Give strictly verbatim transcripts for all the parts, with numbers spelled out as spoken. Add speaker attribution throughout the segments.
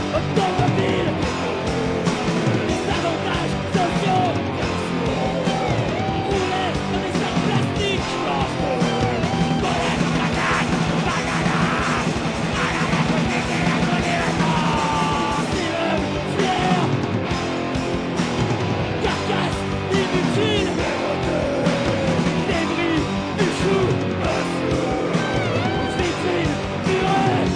Speaker 1: automobile, les avantages sociaux, rouler dans des sacs plastiques, carcasse inutile, débris du chou, vitrine murée.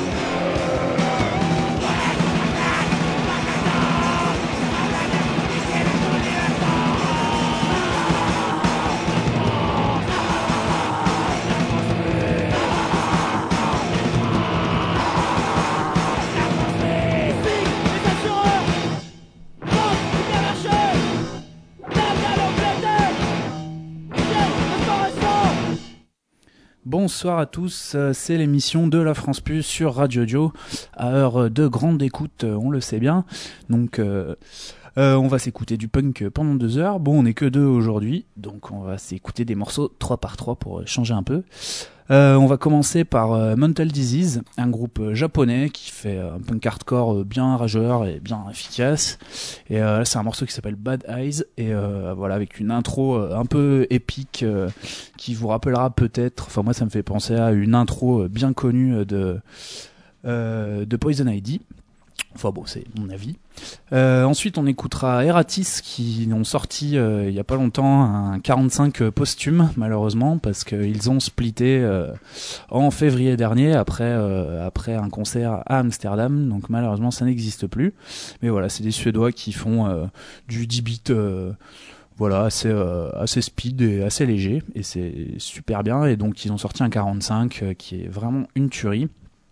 Speaker 2: Bonsoir à tous, c'est l'émission de la France Plus sur Radio Audio, à heure de grande écoute, on le sait bien. Donc euh, euh, on va s'écouter du punk pendant deux heures. Bon, on n'est que deux aujourd'hui, donc on va s'écouter des morceaux trois par trois pour changer un peu. Euh, on va commencer par euh, Mental Disease, un groupe euh, japonais qui fait euh, un punk hardcore euh, bien rageur et bien efficace. Et euh, là, c'est un morceau qui s'appelle Bad Eyes, et euh, voilà, avec une intro euh, un peu épique euh, qui vous rappellera peut-être, enfin moi ça me fait penser à une intro euh, bien connue de euh, de Poison Ivy. Enfin bon, c'est mon avis. Euh, ensuite, on écoutera Eratis qui ont sorti euh, il y a pas longtemps un quarante-cinq posthume, malheureusement, parce qu'ils ont splitté euh, en février dernier après euh, après un concert à Amsterdam. Donc malheureusement, ça n'existe plus. Mais voilà, c'est des Suédois qui font euh, du dix bits. Euh, Voilà, assez euh, assez speed et assez léger, et c'est super bien. Et donc ils ont sorti un quarante-cinq euh, qui est vraiment une tuerie.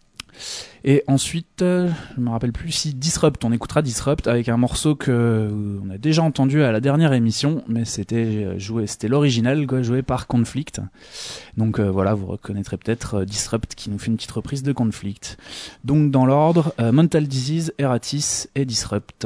Speaker 2: Et ensuite, euh, je me rappelle plus si Disrupt, on écoutera Disrupt avec un morceau que euh, on a déjà entendu à la dernière émission, mais c'était joué, c'était l'original, quoi, joué par Conflict. Donc euh, voilà, vous reconnaîtrez peut-être euh, Disrupt qui nous fait une petite reprise de Conflict. Donc dans l'ordre, euh, Mental Disease, Eratis et Disrupt.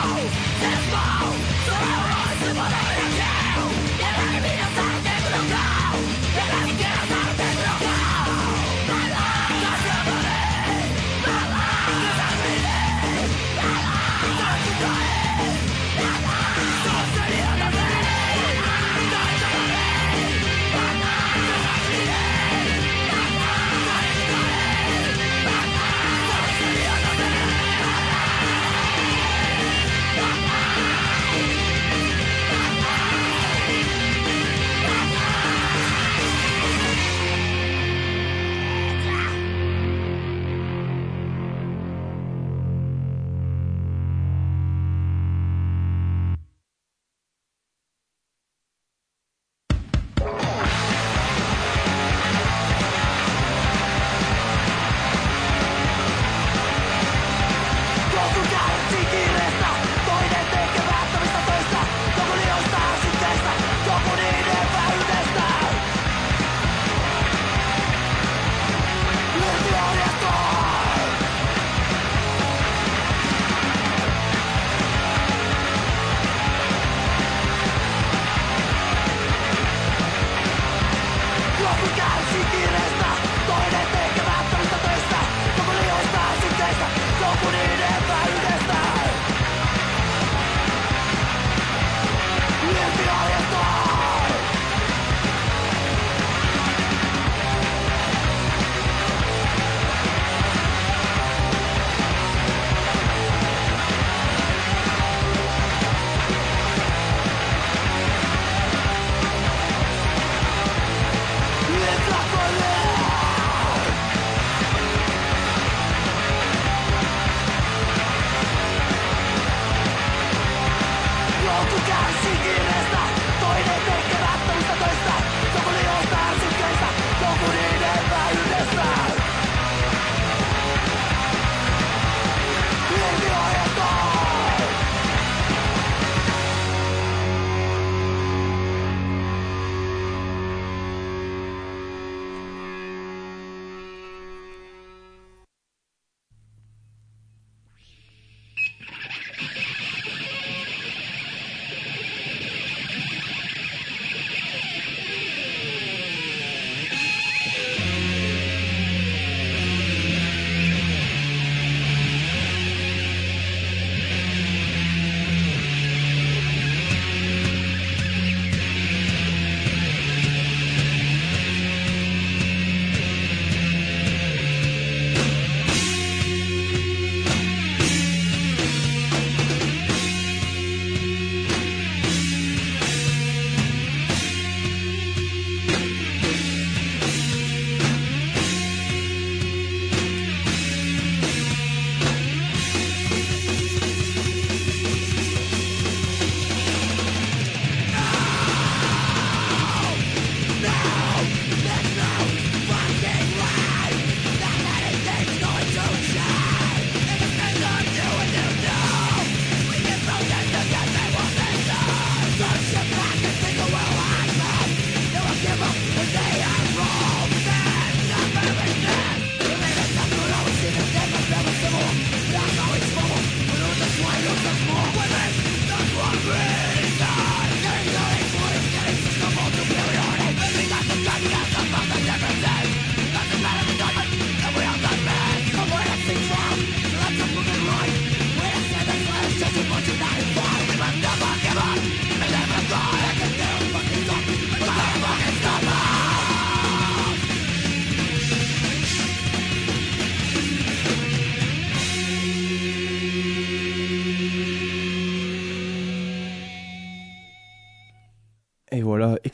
Speaker 3: Let's go!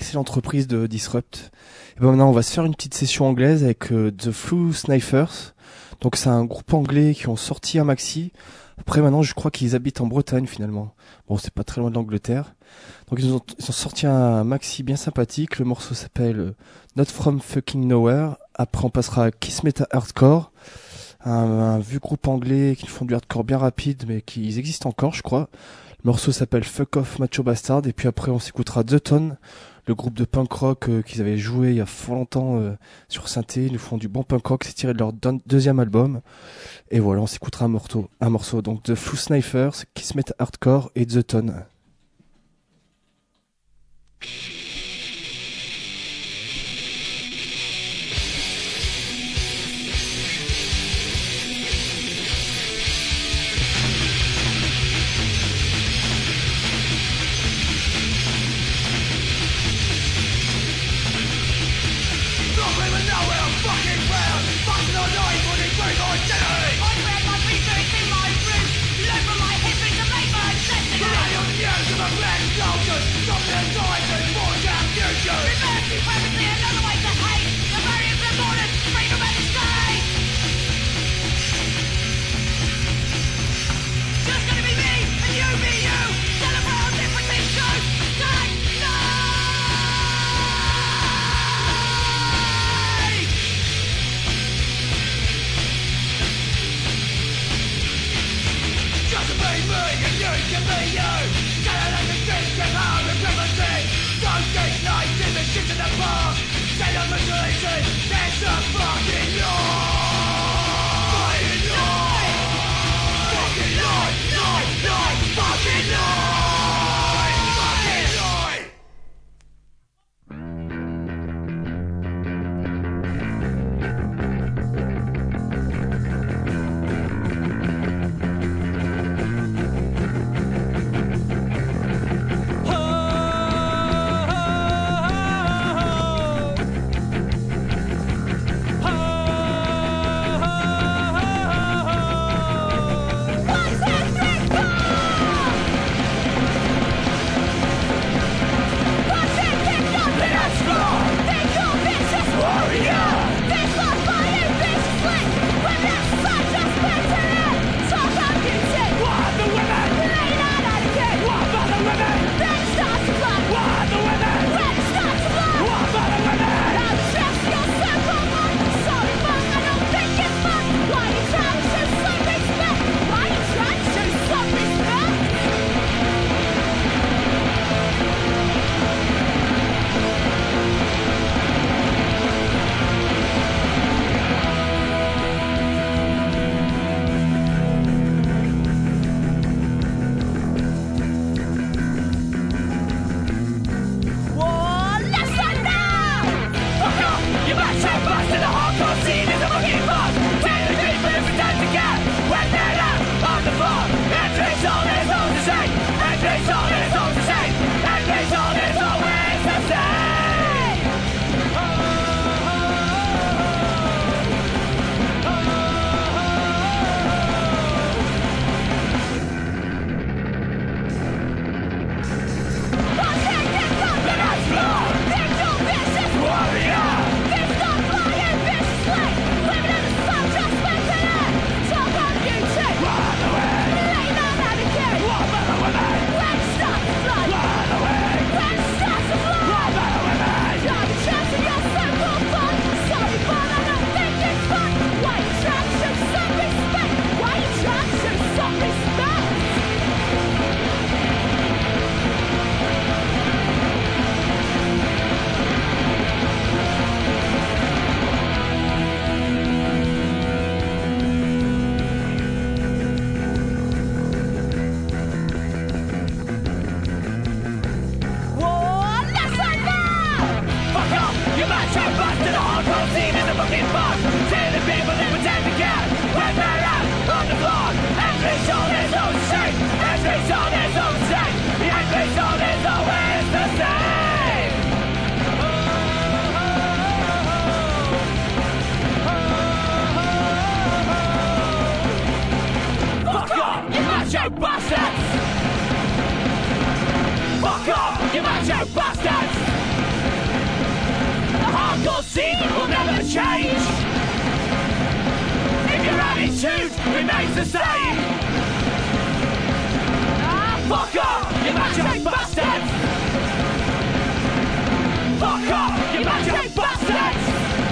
Speaker 3: excellente reprise de Disrupt. Et ben maintenant, on va se faire une petite session anglaise avec euh, The Flu Snipers. Donc c'est un groupe anglais qui ont sorti un maxi. Après maintenant, je crois qu'ils habitent en Bretagne finalement. Bon, c'est pas très loin de l'Angleterre. Donc ils ont, ils ont sorti un maxi bien sympathique. Le morceau s'appelle euh, Not From Fucking Nowhere. Après, on passera à Kiss Meta Hardcore. Un, un vieux groupe anglais qui font du hardcore bien rapide, mais qui ils existent encore, je crois. Le morceau s'appelle Fuck Off Macho Bastard. Et puis après, on s'écoutera The Tone, le groupe de punk rock euh, qu'ils avaient joué il y a fort longtemps euh, sur synthé. Ils nous font du bon punk rock, c'est tiré de leur deux- deuxième album. Et voilà, on s'écoutera un morceau, un morceau. Donc The Flu Snipers, Kiss Meta Hardcore et The Tone.
Speaker 1: Bastards! Fuck off, you macho bastards! attitude remains the same. Ah, fuck off, you macho bastards! Fuck off, you macho bastards!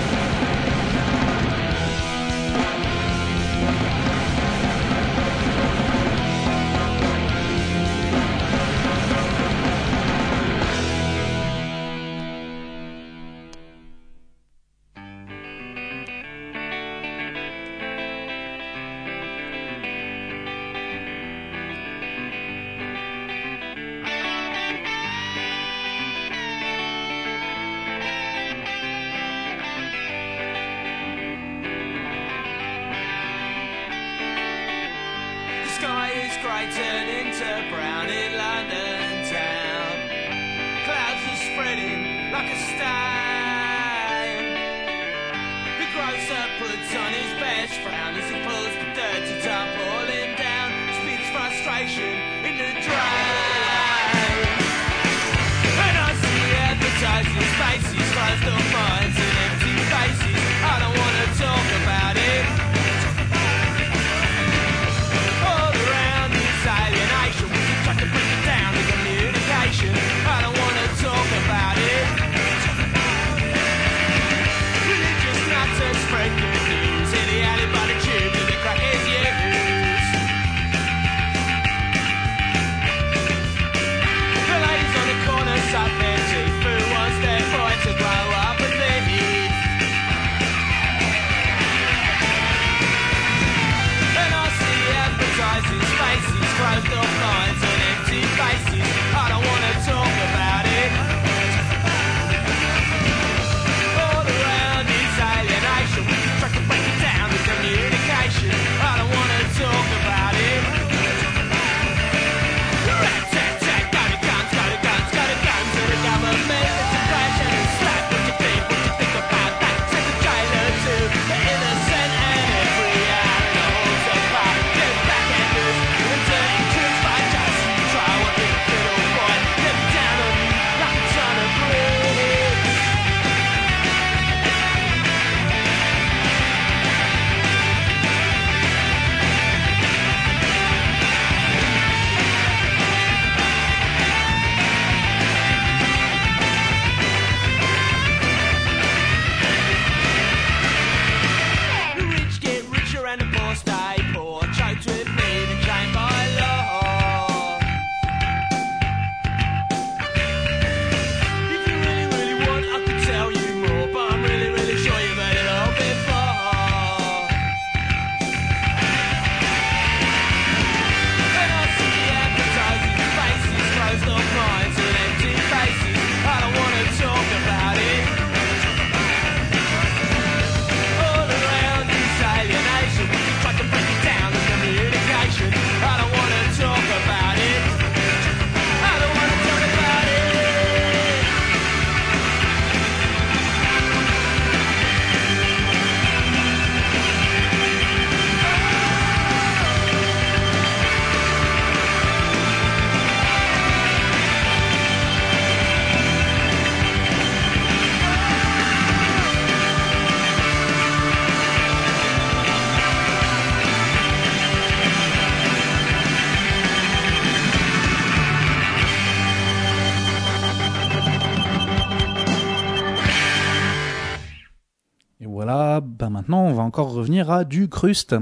Speaker 2: bah maintenant on va encore revenir à du Crust.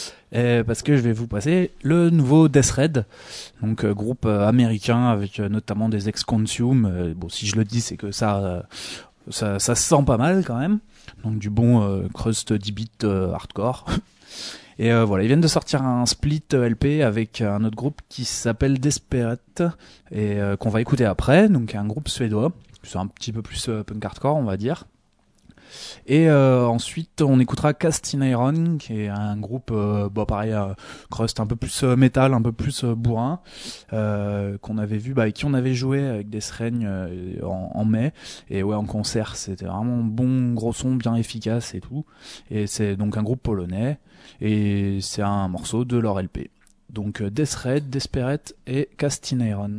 Speaker 2: Et parce que je vais vous passer le nouveau Death Red, donc euh, groupe euh, américain avec euh, notamment des ex-Consume. Euh, bon, si je le dis, c'est que ça, euh, ça, ça se sent pas mal quand même. Donc du bon euh, crust dix bits euh, hardcore. Et euh, voilà, ils viennent de sortir un split L P avec un autre groupe qui s'appelle Desperate et euh, qu'on va écouter après. Donc un groupe suédois, c'est un petit peu plus euh, punk hardcore, on va dire. Et euh, ensuite on écoutera Cast in Iron, qui est un groupe euh, bon pareil euh, crust un peu plus euh, métal, un peu plus euh, bourrin, euh, qu'on avait vu, bah, avec qui on avait joué avec Death Reign euh, en, en mai, et ouais, en concert c'était vraiment bon, gros son, bien efficace et tout. Et c'est donc un groupe polonais et c'est un morceau de leur L P. Donc euh, Death Red, Desperate et Cast in Iron.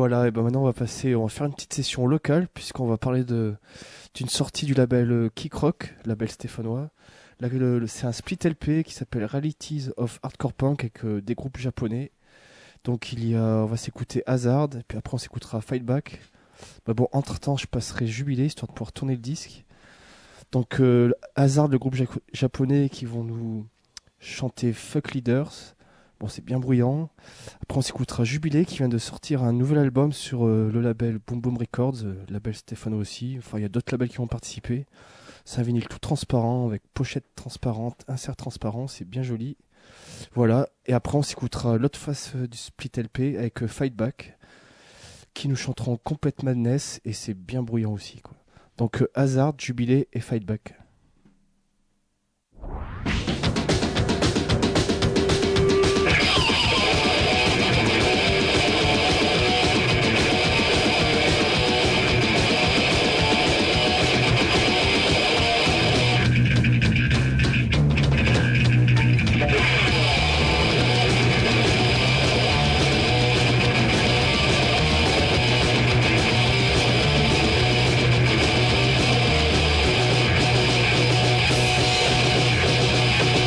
Speaker 3: Voilà, et ben maintenant on va passer, on va faire une petite session locale puisqu'on va parler de d'une sortie du label euh, Kick Rock, label stéphanois. Là, le- le- c'est un split L P qui s'appelle Realities of Hardcore Punk avec euh, des groupes japonais. Donc il y a, on va s'écouter Hazard, et puis après on s'écoutera Fightback. Bah bon, entre temps je passerai Jubilé histoire de pouvoir tourner le disque. Donc euh, Hazard, le groupe jaco- japonais qui vont nous chanter Fuck Leaders. Bon, c'est bien bruyant. Après, on s'écoutera Jubilé qui vient de sortir un nouvel album sur euh, le label Boom Boom Records, euh, label Stéphano aussi. Enfin, il y a d'autres labels qui vont participer. C'est un vinyle tout transparent avec pochette transparente, insert transparent, c'est bien joli. Voilà. Et après, on s'écoutera l'autre face euh, du split L P avec euh, Fightback qui nous chanteront Complete Madness et c'est bien bruyant aussi, quoi. Donc, euh, Hazard, Jubilé et Fightback.
Speaker 4: We'll be right back.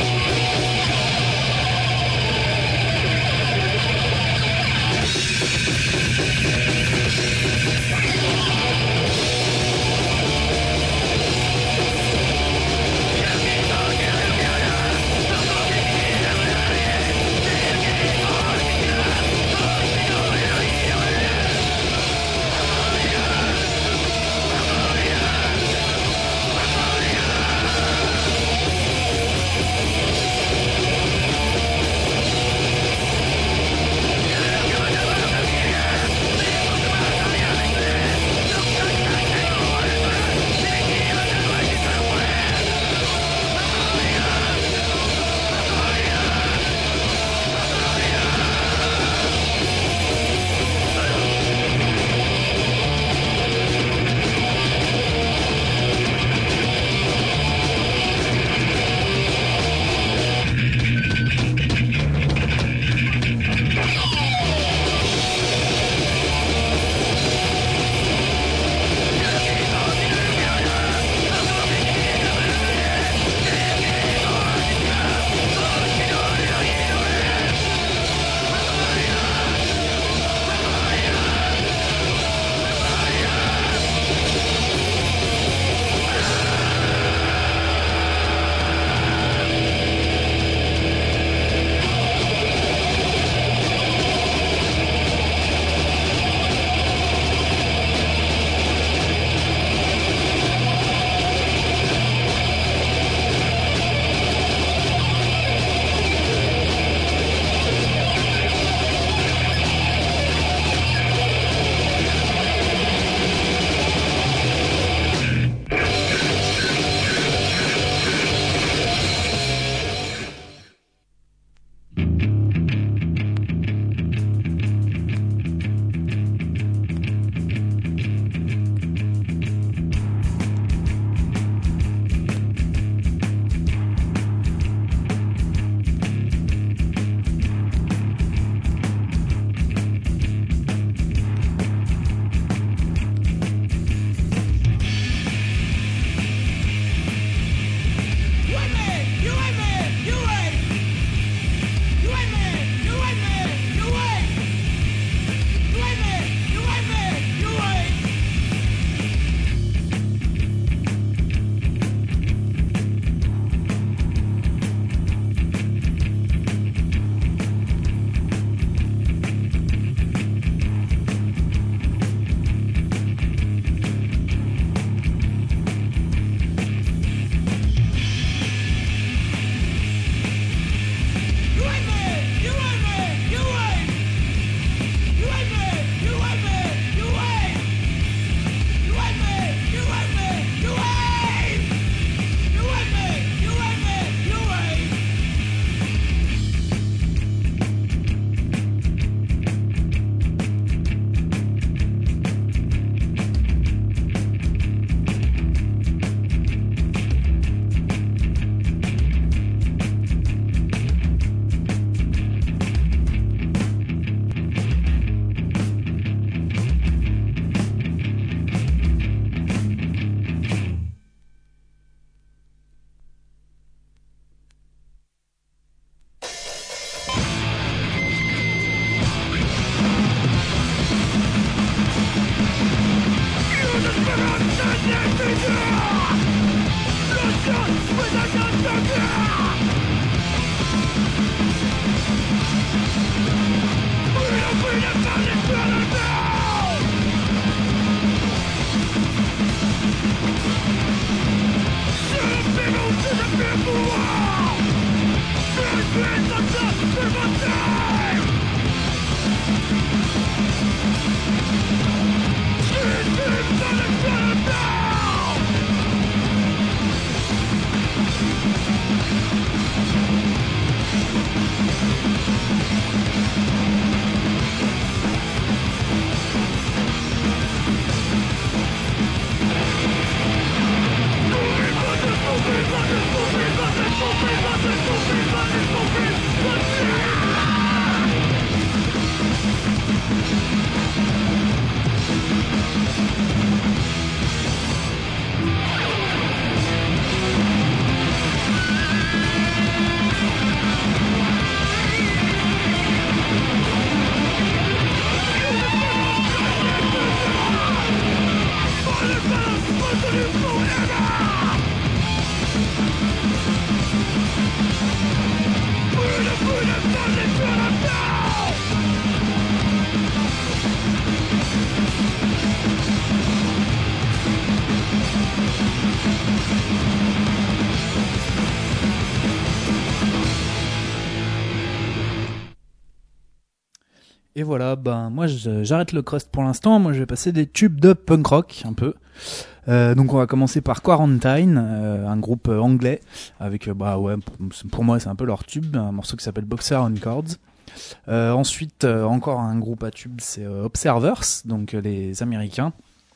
Speaker 2: Et voilà, ben moi je, j'arrête le crust pour l'instant. Moi je vais passer des tubes de punk rock un peu. Euh, donc on va commencer par Quarantine, euh, un groupe euh, anglais avec euh, bah ouais pour, pour moi c'est un peu leur tube, un morceau qui s'appelle Boxer on Chords. Euh, ensuite euh, encore un groupe à tube, c'est euh, Observers, donc euh, les Américains,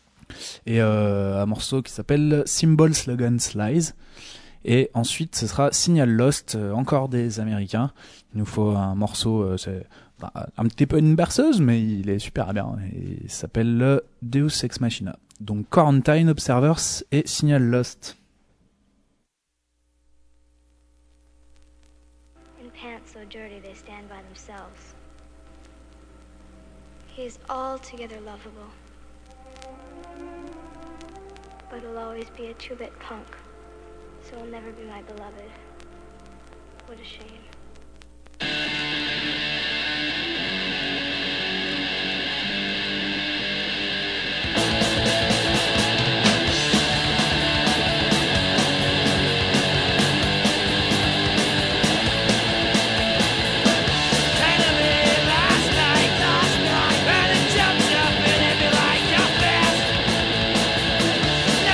Speaker 2: et euh, un morceau qui s'appelle Symbol Slogan Lies. Et ensuite ce sera Signal Lost, euh, encore des Américains. Il nous faut un morceau, euh, c'est bah, un petit peu une berceuse, mais il est super bien. Et il s'appelle le Deus Ex Machina. Donc Quarantine, Observers et Signal Lost.
Speaker 4: In pants so dirty they stand by themselves. He is altogether lovable, but he'll always be a two-bit punk, so he'll never be my beloved. What a shame.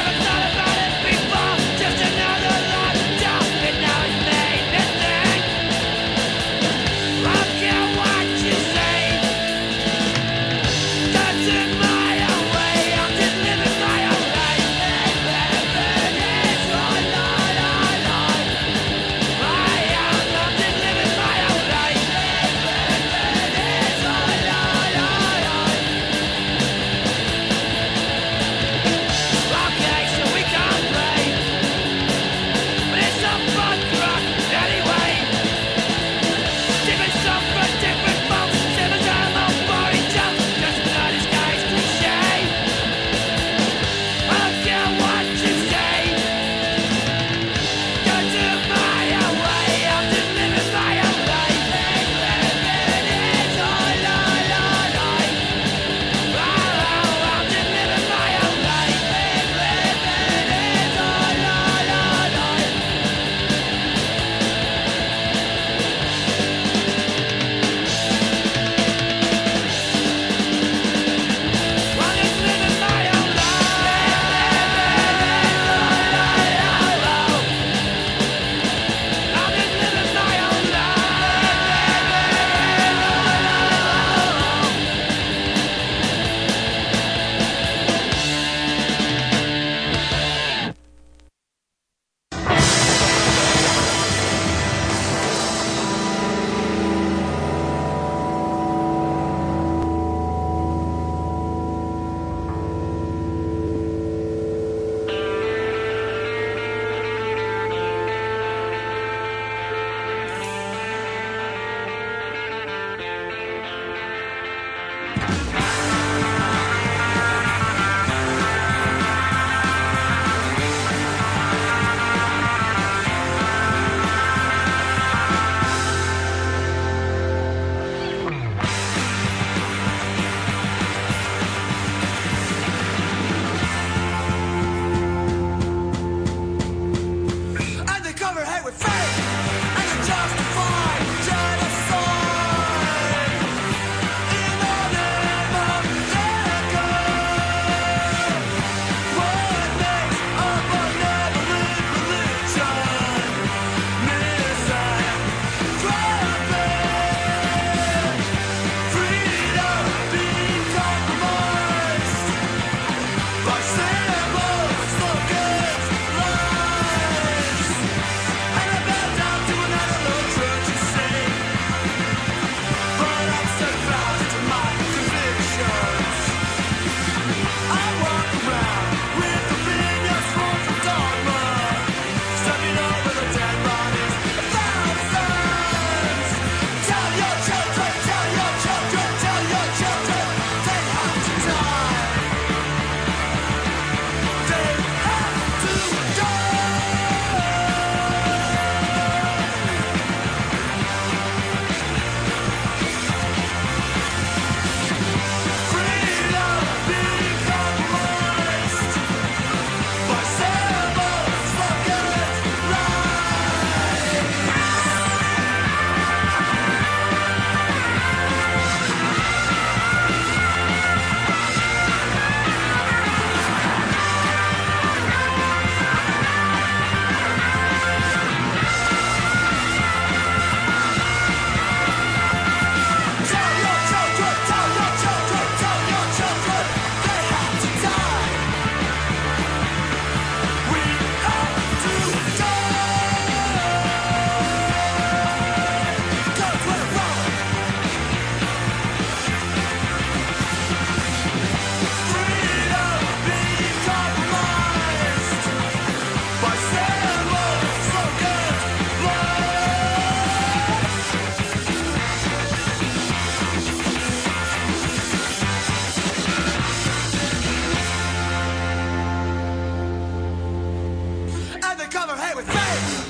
Speaker 1: Just another lot of dust, and now it's made this thing.
Speaker 5: cover, hey, with faith.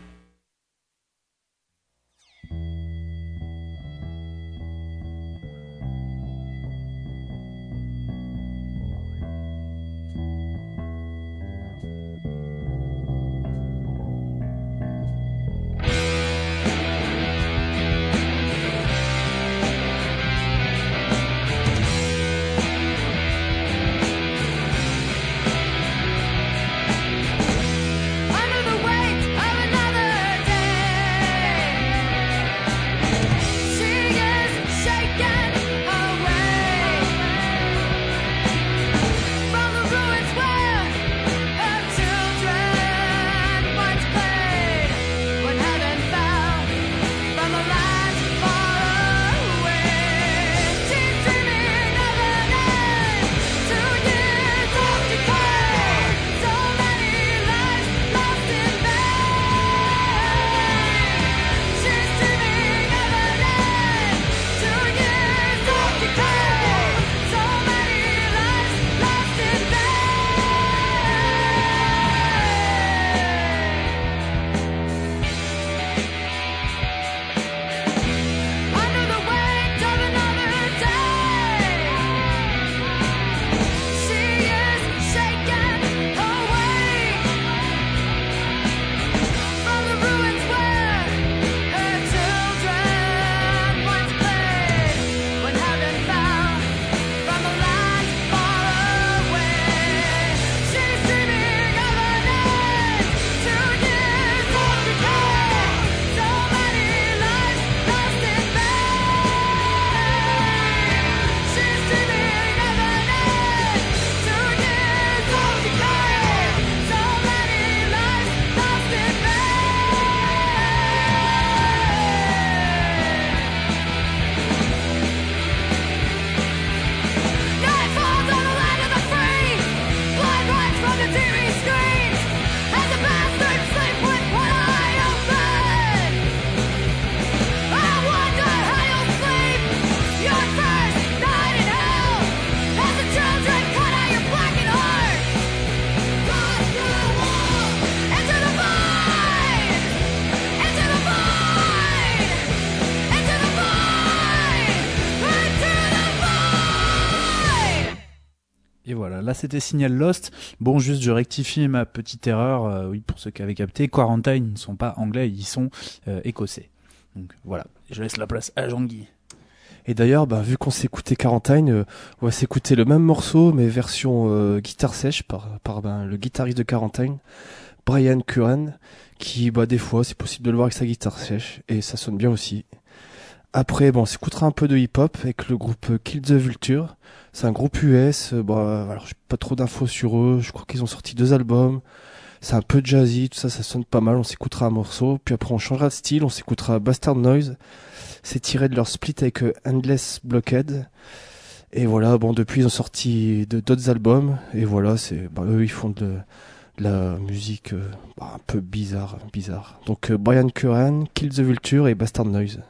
Speaker 2: Et voilà, là c'était Signal Lost. Bon, juste je rectifie ma petite erreur, euh, oui, pour ceux qui avaient capté, Quarantine ne sont pas anglais, ils sont euh, écossais. Donc voilà, je laisse la place à Jean-Guy.
Speaker 3: Et d'ailleurs, bah, vu qu'on s'est écouté Quarantine, euh, on va s'écouter le même morceau, mais version euh, guitare sèche par, par ben, le guitariste de Quarantine, Brian Curran, qui, bah, des fois, c'est possible de le voir avec sa guitare sèche, et ça sonne bien aussi. Après, bon, on s'écoutera un peu de hip-hop avec le groupe Kill the Vulture. C'est un groupe U S. Euh, bah, alors, j'ai pas trop d'infos sur eux. Je crois qu'ils ont sorti deux albums. C'est un peu jazzy, tout ça, ça sonne pas mal. On s'écoutera un morceau. Puis après, on changera de style. On s'écoutera Bastard Noise. C'est tiré de leur split avec euh, Endless Blockade. Et voilà, bon, depuis, ils ont sorti de, d'autres albums. Et voilà, c'est, bah, eux, ils font de, de la musique euh, bah, un peu bizarre, bizarre. Donc, euh, Brian Curran, Kill the Vulture et Bastard Noise.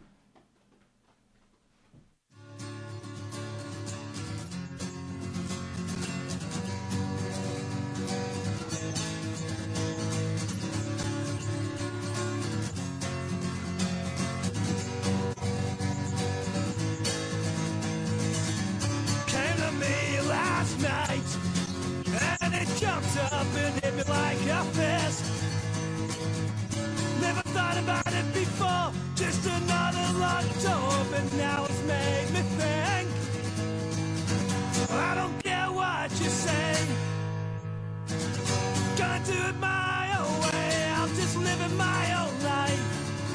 Speaker 1: Up and hit me like a fist. Never thought about it before. Just another locked door, but now it's made me think. I don't care what you say. Gonna do it my own way. I'm just living my own life.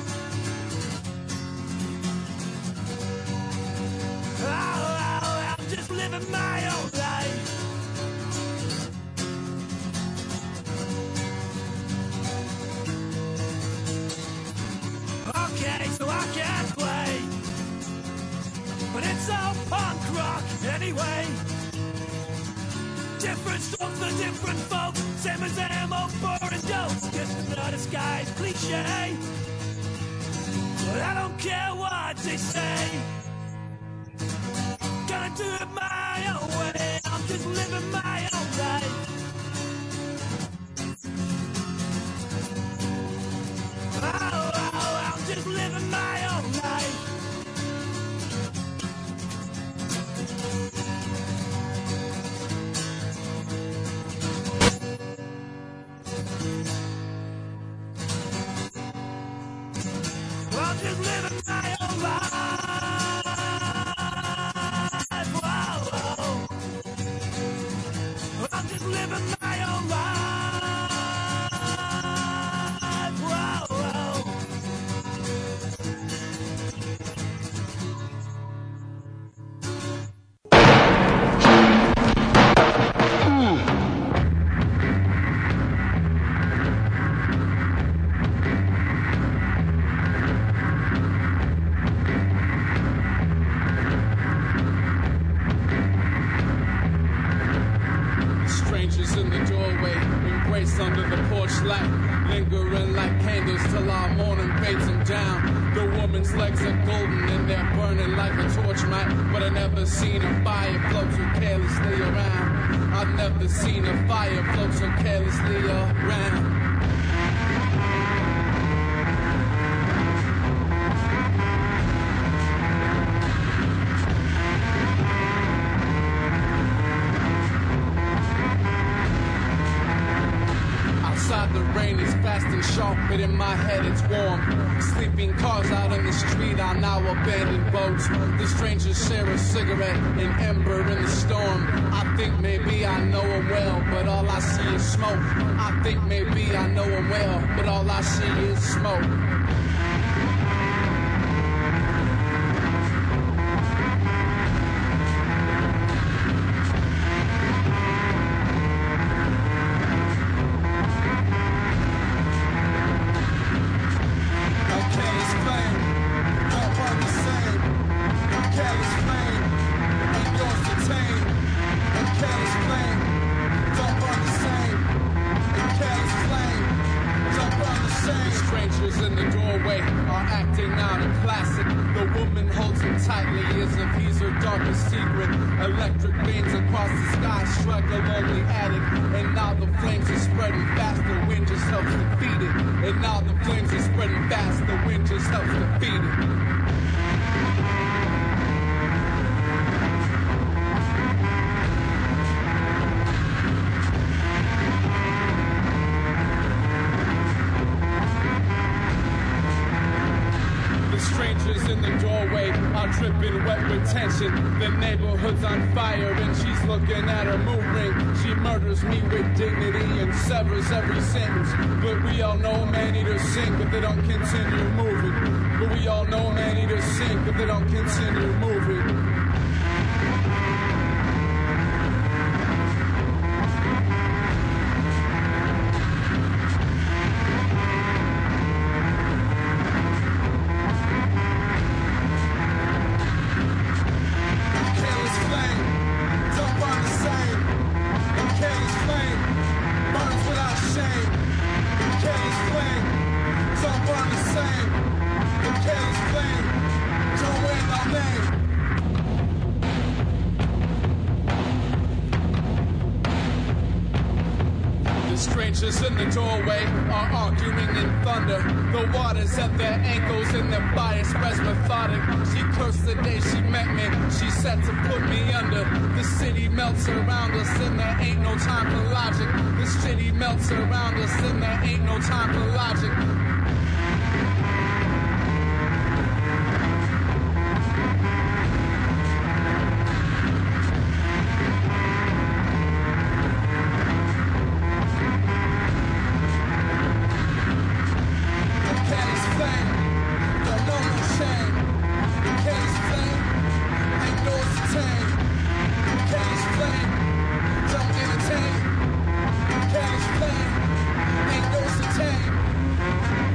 Speaker 1: Oh, oh, I'm just living my own life. Okay, so I can't play, but it's all punk rock anyway. Different strokes for different folks, same as ammo for a dose, just another disguised cliche. But I don't care what they say. Gonna do it my own way. I'm just living my own life. living my own life. Whoa, whoa.
Speaker 5: Strangers in the doorway, embrace under the porch light, lingering like candles till our morning fades them down. The woman's legs are golden and they're burning like a torch might, but I never seen a fire float so carelessly around. I've never seen a fire float so carelessly around. Outside the rain is fast and sharp, but in my head it's warm. Sleeping cars out in the street are now abandoned boats. The strangers share a cigarette, an ember in the storm. I think maybe I know him well, but all I see is smoke. I think maybe I know him well, but all I see is smoke. In the doorway are acting out a classic. The woman holds him tightly as if he's her darkest secret. Electric beams across the sky strike a lonely attic. And now the flames are spreading fast, the wind just helps to feed it. And now the flames are spreading fast, the wind just helps to feed it. Strangers in the doorway are dripping wet with tension. The neighborhood's on fire and she's looking at her mood ring. She murders me with dignity and severs every sentence. But we all know man-eaters sink if they don't continue moving. But we all know man-eaters sink if they don't continue moving. Strangers in the doorway are arguing in thunder. The water's at their ankles and their fire spreads methodic. She cursed the day she met me. She said to put me under. The city melts around us and there ain't no time for logic. The city melts around us and there ain't no time for logic. Ain't no certain.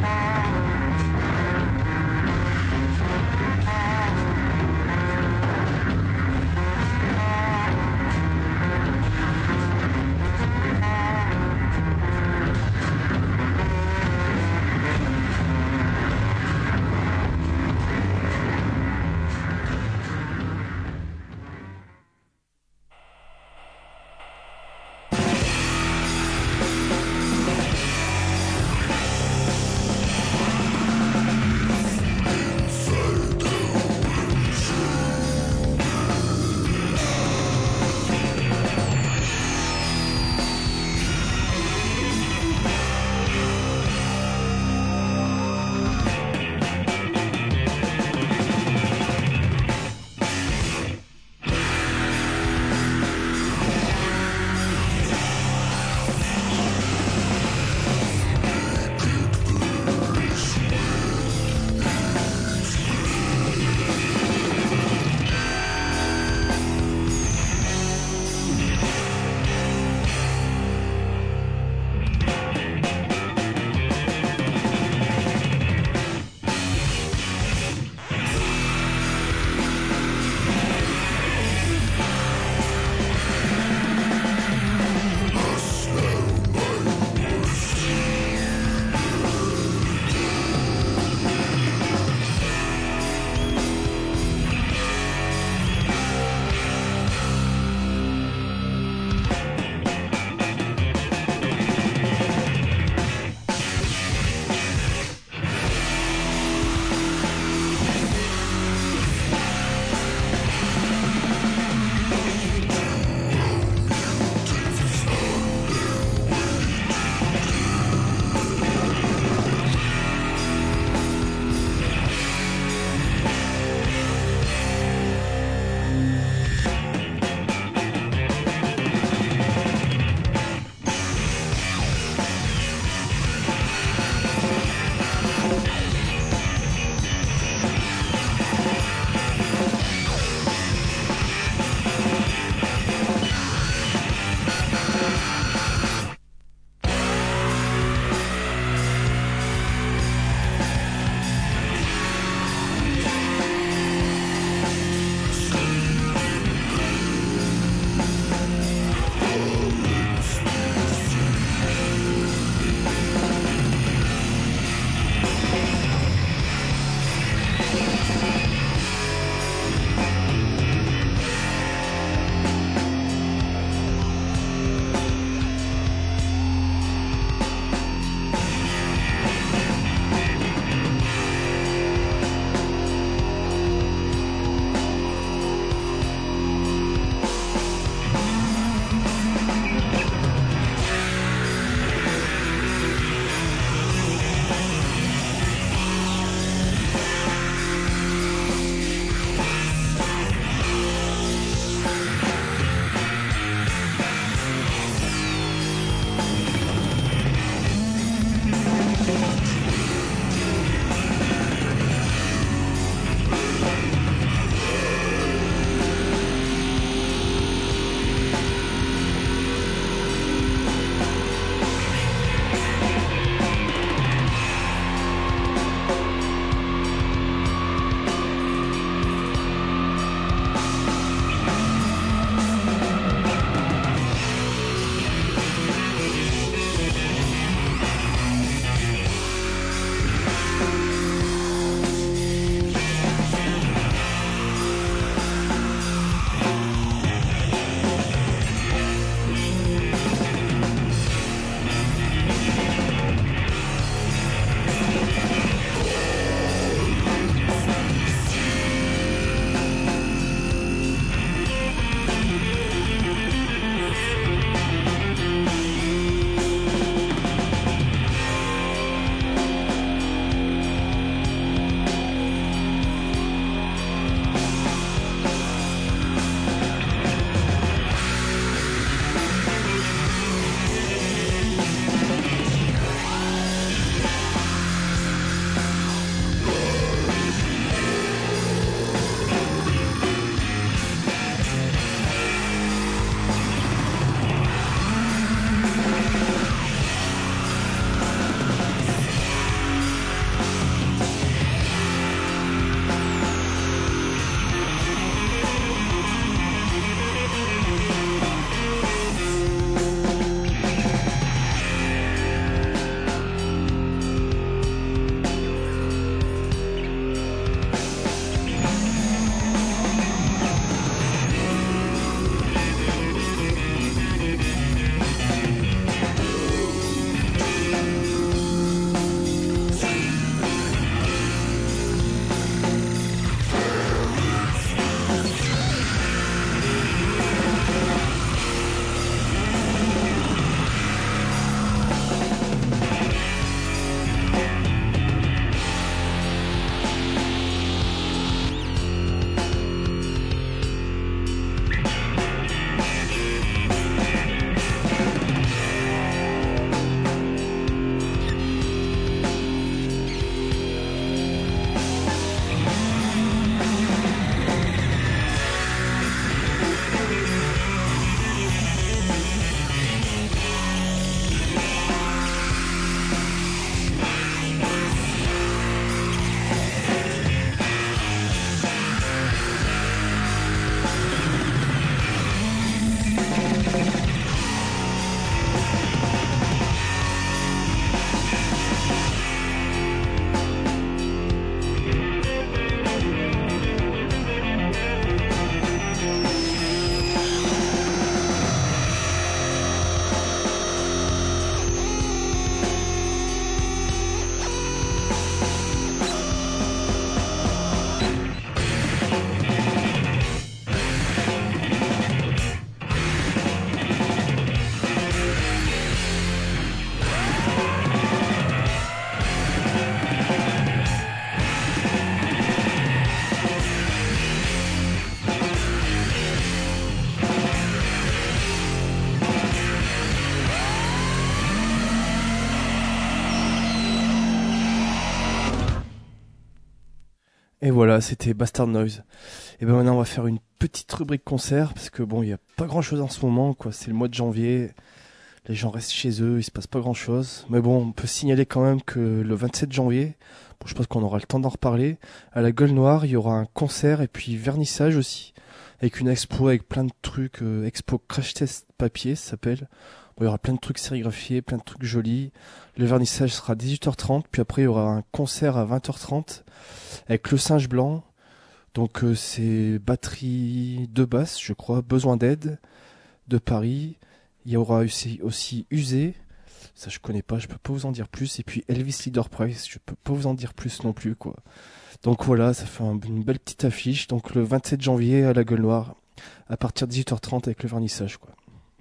Speaker 3: Et voilà, c'était Bastard Noise. Et ben maintenant on va faire une petite rubrique concert parce que bon, il y a pas grand chose en ce moment, quoi. C'est le mois de janvier, les gens restent chez eux, il se passe pas grand chose. Mais bon, on peut signaler quand même que le vingt-sept janvier, bon, je pense qu'on aura le temps d'en reparler, à la Gueule Noire, il y aura un concert et puis vernissage aussi, avec une expo avec plein de trucs, euh, expo Crash Test Papier, ça s'appelle. Bon, il y aura plein de trucs sérigraphiés, plein de trucs jolis. Le vernissage sera à dix-huit heures trente, puis après il y aura un concert à vingt heures trente avec Le Singe Blanc. Donc euh, c'est batterie de basse, je crois, Besoin d'aide de Paris. Il y aura aussi, aussi Usé, ça je connais pas, je peux pas vous en dire plus. Et puis Elvis Leader Price, je peux pas vous en dire plus non plus, quoi. Donc voilà, ça fait un, une belle petite affiche. Donc le vingt-sept janvier à la Gueule Noire, à partir de dix-huit heures trente avec le vernissage, quoi.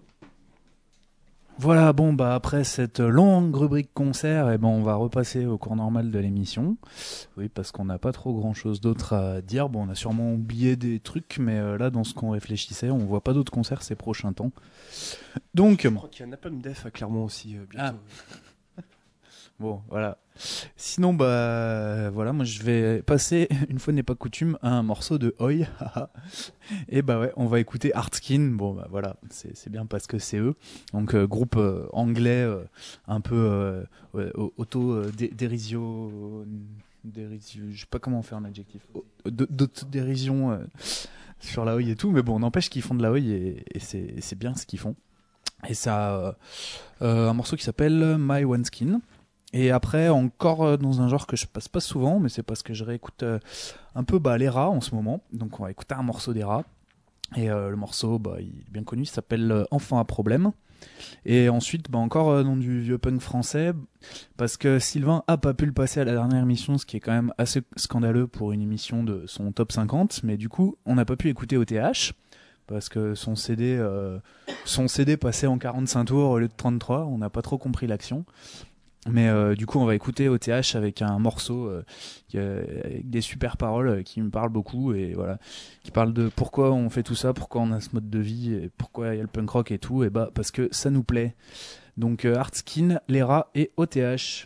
Speaker 2: Voilà, bon, bah après cette longue rubrique concert, eh ben, on va repasser au cours normal de l'émission. Oui, parce qu'on n'a pas trop grand chose d'autre à dire. Bon, on a sûrement oublié des trucs, mais euh, là, dans ce qu'on réfléchissait, on voit pas d'autres concerts ces prochains temps. Donc,
Speaker 3: Je crois qu'il y a Napalm Death à Clermont aussi, euh, bientôt.
Speaker 2: Ah. Bon, voilà. Sinon, bah voilà, moi je vais passer, une fois n'est pas coutume, à un morceau de Oi. Et bah ouais, on va écouter Artskin. Bon, bah voilà, c'est, c'est bien parce que c'est eux. Donc, euh, groupe euh, anglais, euh, un peu euh, ouais, auto-dérisio. Dérisio, je sais pas comment faire un adjectif. D'autodérision euh, sur la Oi et tout. Mais bon, n'empêche qu'ils font de la Oi et, et c'est, c'est bien ce qu'ils font. Et ça, euh, euh, un morceau qui s'appelle My One Skin. Et après, encore dans un genre que je passe pas souvent, mais c'est parce que je réécoute euh, un peu bah, les rats en ce moment. Donc on va écouter un morceau des rats. Et euh, le morceau, bah, il est bien connu, il s'appelle euh, Enfant à problème. Et ensuite, bah, encore euh, dans du vieux punk français, parce que Sylvain a pas pu le passer à la dernière émission, ce qui est quand même assez scandaleux pour une émission de son top cinquante. Mais du coup, on n'a pas pu écouter O T H. Parce que son C D, euh, son C D passait en quarante-cinq tours au lieu de trente-trois. On n'a pas trop compris l'action. Mais euh, du coup, on va écouter O T H avec un morceau euh, qui, euh, avec des super paroles euh, qui me parlent beaucoup et voilà, qui parlent de pourquoi on fait tout ça, pourquoi on a ce mode de vie, et pourquoi il y a le punk rock et tout. Et bah parce que ça nous plaît. Donc euh, Artskin, les rats et O T H.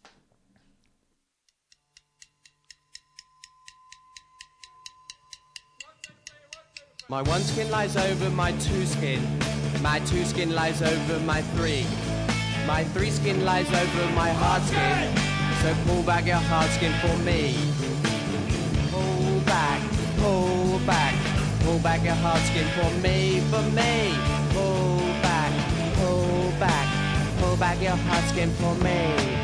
Speaker 6: My one skin lies over my two skin. My two skin lies over my three. My three skin lies over my hard skin. So pull back your hard skin for me. Pull back, pull back, pull back your hard skin for me, for me. Pull back, pull back, pull back your hard skin for me.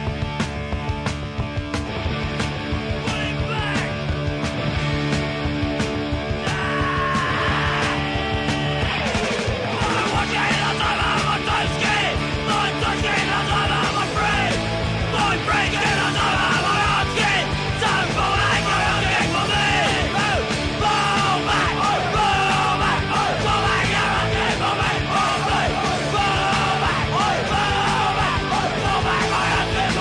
Speaker 1: Back,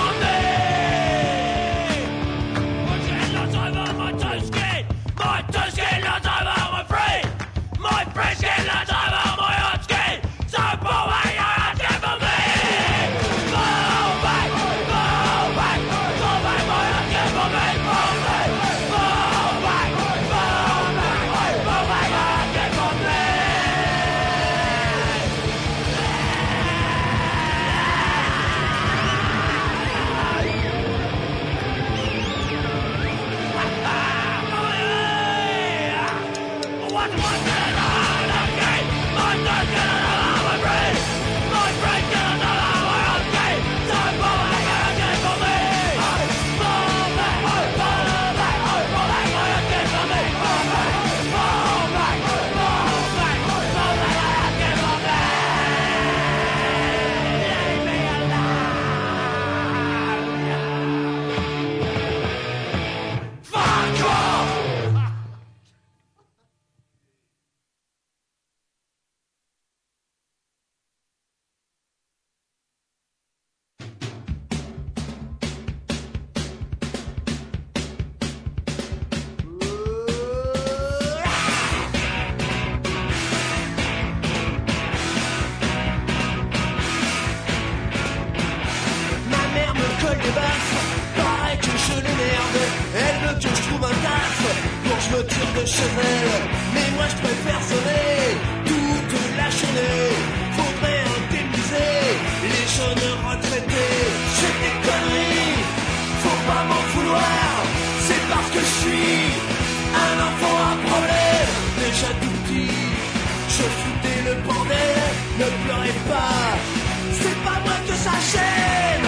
Speaker 7: de Chevelle, mais moi je préfère sonner toute la journée. Faudrait indemniser les jeunes retraités. J'ai des conneries, faut pas m'en vouloir. C'est parce que je suis un enfant à problème. Déjà tout petit, je foutais le bordel. Ne pleurez pas, c'est pas moi que ça gêne.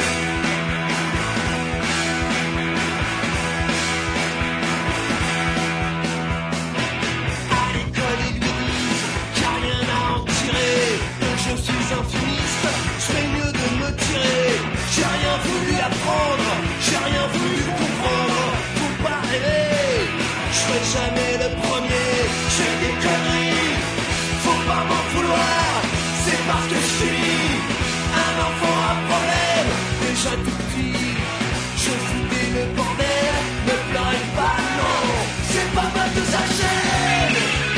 Speaker 7: À l'école ils lui disent qu'il n'y a rien à en tirer, donc je suis un fumiste, je fais mieux de me tirer. J'ai rien voulu apprendre, j'ai rien voulu comprendre. Faut pas rêver, je serai jamais le premier. J'ai des conneries, faut pas m'en vouloir. C'est parce que je suis un enfant à problème. Déjà tout petit, je foutais le bordel. Ne pleurez pas, non, c'est pas mal que ça gêne.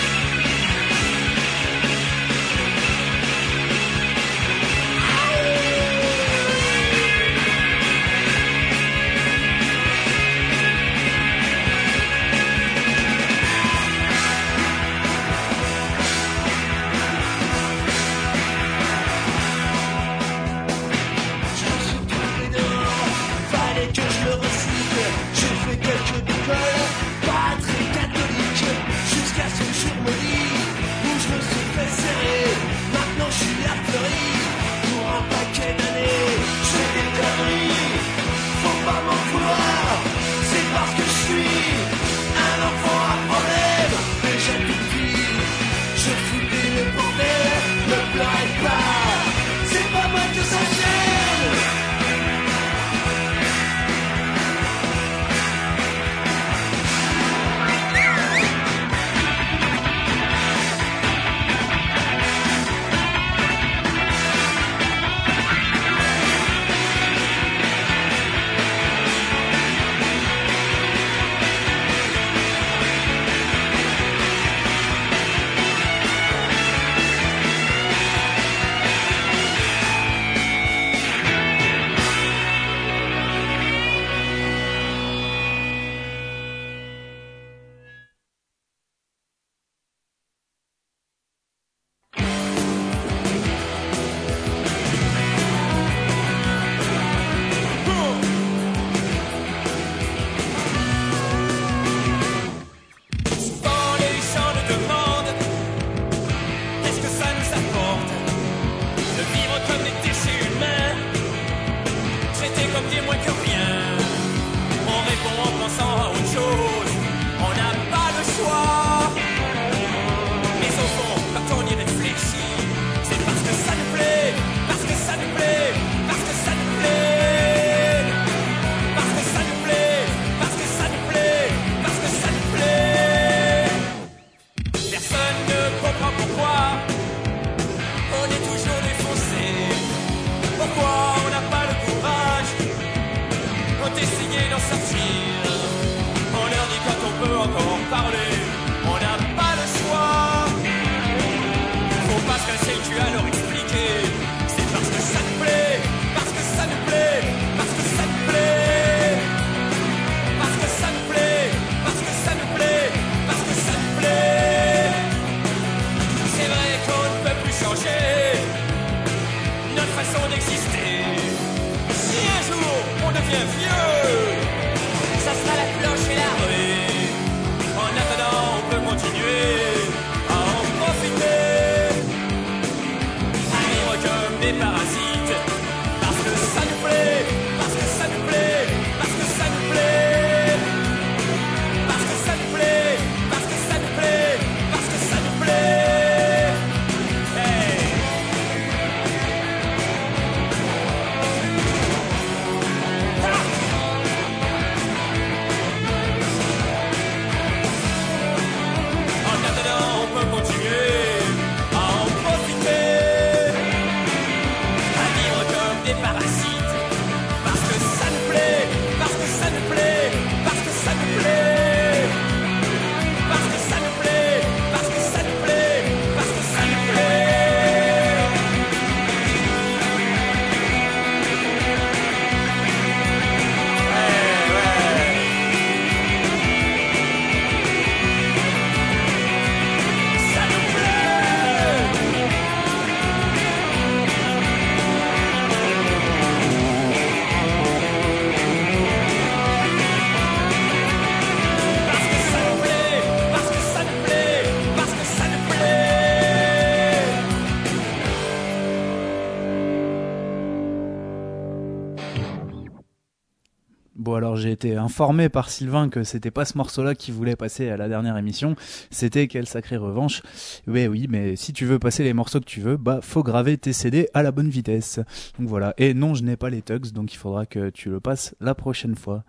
Speaker 7: Pas très catholique, jusqu'à ce jour maudit où je me suis fait serrer. Maintenant je suis à Fleury pour un paquet d'années. Je fais des conneries, faut pas m'en vouloir. C'est parce que je suis un enfant à problème. Déjà tout petit, je foutais le bordel. Ne pleurez pas, c'est pas moi que ça gêne.
Speaker 1: Continuer à en profiter.
Speaker 2: Bon, alors j'ai été informé par Sylvain que c'était pas ce morceau-là qu'il voulait passer à la dernière émission, c'était Quelle sacrée revanche. Ouais, oui, mais si tu veux passer les morceaux que tu veux, bah faut graver tes C D à la bonne vitesse. Donc voilà. Et non, je n'ai pas les tugs, donc il faudra que tu le passes la prochaine fois.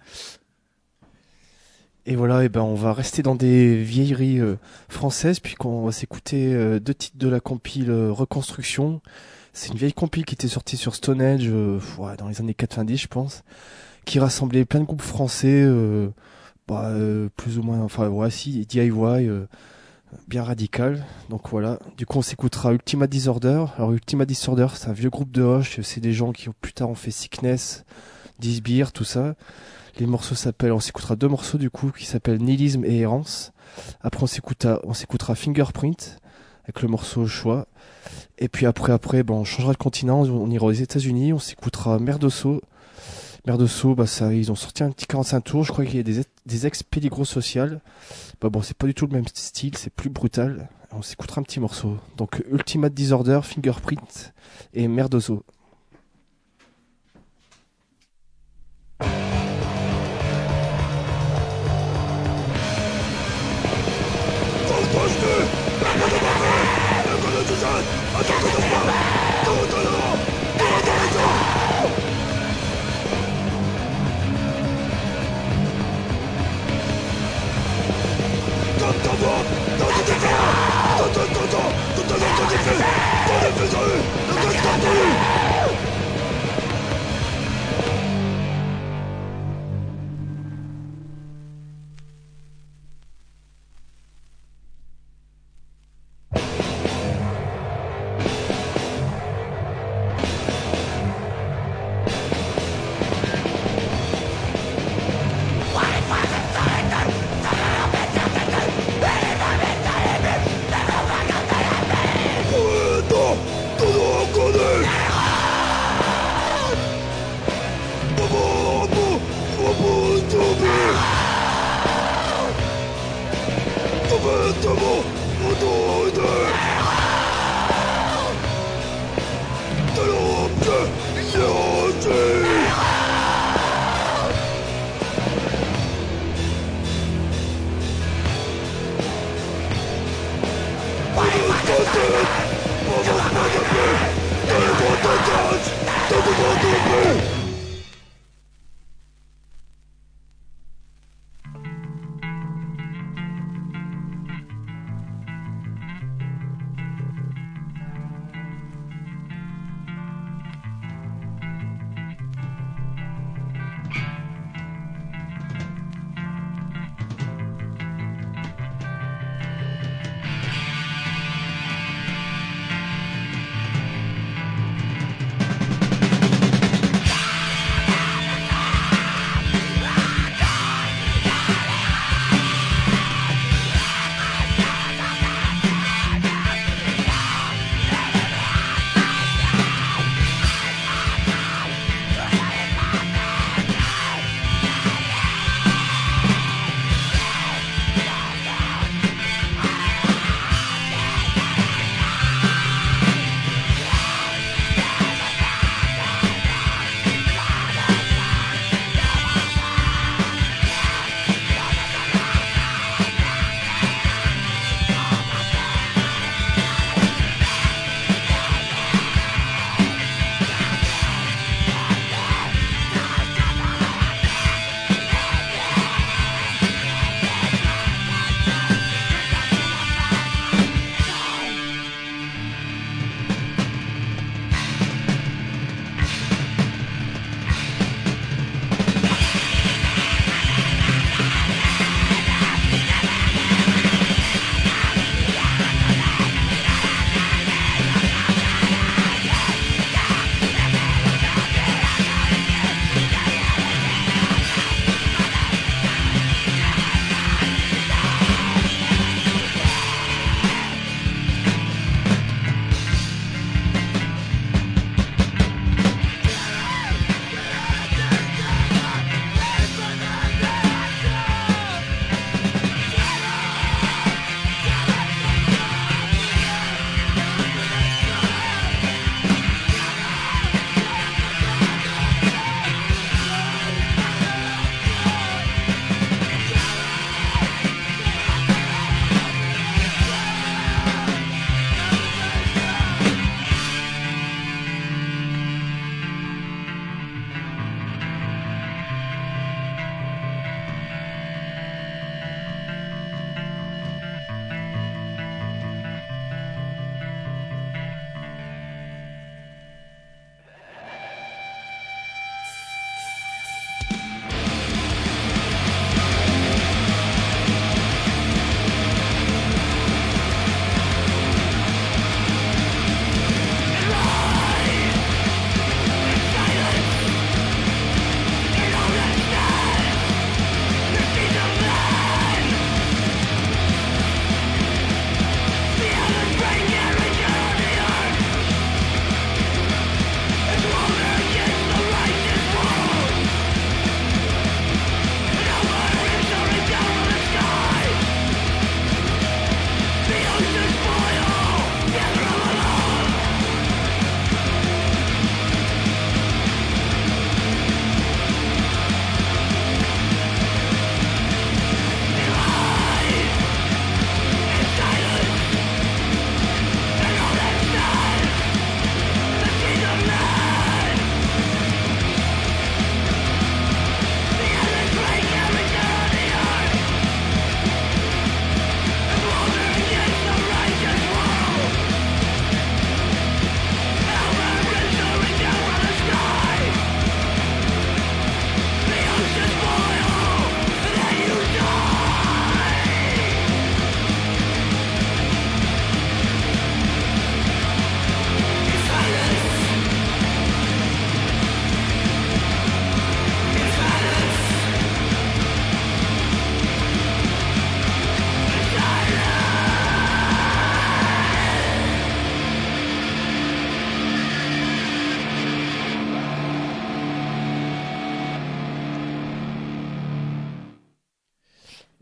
Speaker 3: Et voilà, et ben on va rester dans des vieilleries euh, françaises, puis qu'on va s'écouter euh, deux titres de la compile euh, Reconstruction. C'est une vieille compile qui était sortie sur Stone Age euh, ouais, dans les années quatre-vingt-dix, je pense, qui rassemblait plein de groupes français, euh, bah, euh, plus ou moins, enfin ouais, si, D I Y, euh, bien radical. Donc voilà, du coup on s'écoutera Ultima Disorder. Alors Ultima Disorder, c'est un vieux groupe de Hoche, c'est des gens qui plus tard ont fait Sickness, Disbeer, tout ça. Les morceaux s'appellent, on s'écoutera deux morceaux du coup qui s'appellent Nihilisme et Errance. Après on s'écoutera, on s'écoutera Fingerprint avec le morceau au choix. Et puis après, après, bon, on changera de continent, on ira aux États-Unis, on s'écoutera Merdoso. Merdoso, bah ça, ils ont sorti un petit quarante-cinq tours. Je crois qu'il y a des, des ex-Péligro Social. Bah bon, c'est pas du tout le même style, c'est plus brutal. On s'écoutera un petit morceau. Donc Ultimate Disorder, Fingerprint et Merdoso.
Speaker 7: Dans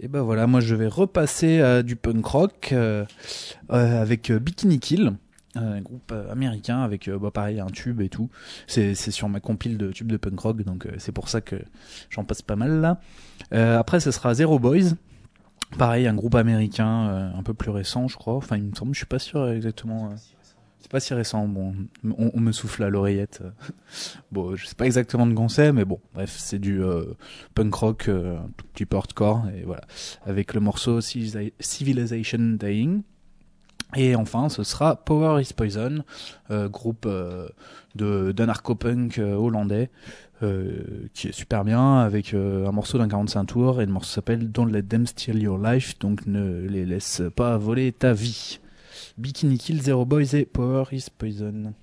Speaker 2: Et ben voilà, moi je vais repasser à du punk rock euh, euh, avec euh, Bikini Kill, euh, un groupe euh, américain avec euh, bah, pareil un tube et tout. C'est, c'est sur ma compile de tubes de punk rock, donc euh, c'est pour ça que j'en passe pas mal là. Euh, après ce sera Zero Boys, pareil un groupe américain euh, un peu plus récent je crois, enfin il me semble, je suis pas sûr exactement. Euh... C'est pas si récent, bon, on, on me souffle à l'oreillette. Bon, je sais pas exactement de quand c'est, mais bon, bref, c'est du euh, punk rock, euh, un tout petit peu hardcore, et voilà, avec le morceau Civilization Dying. Et enfin, ce sera Power is Poison, euh, groupe euh, de d'anarcho-punk euh, hollandais, euh, qui est super bien, avec euh, un morceau d'un quarante-cinq tours, et le morceau s'appelle Don't Let Them Steal Your Life, donc ne les laisse pas voler ta vie. Bikini Kill, Zero Boys et Power is Poison.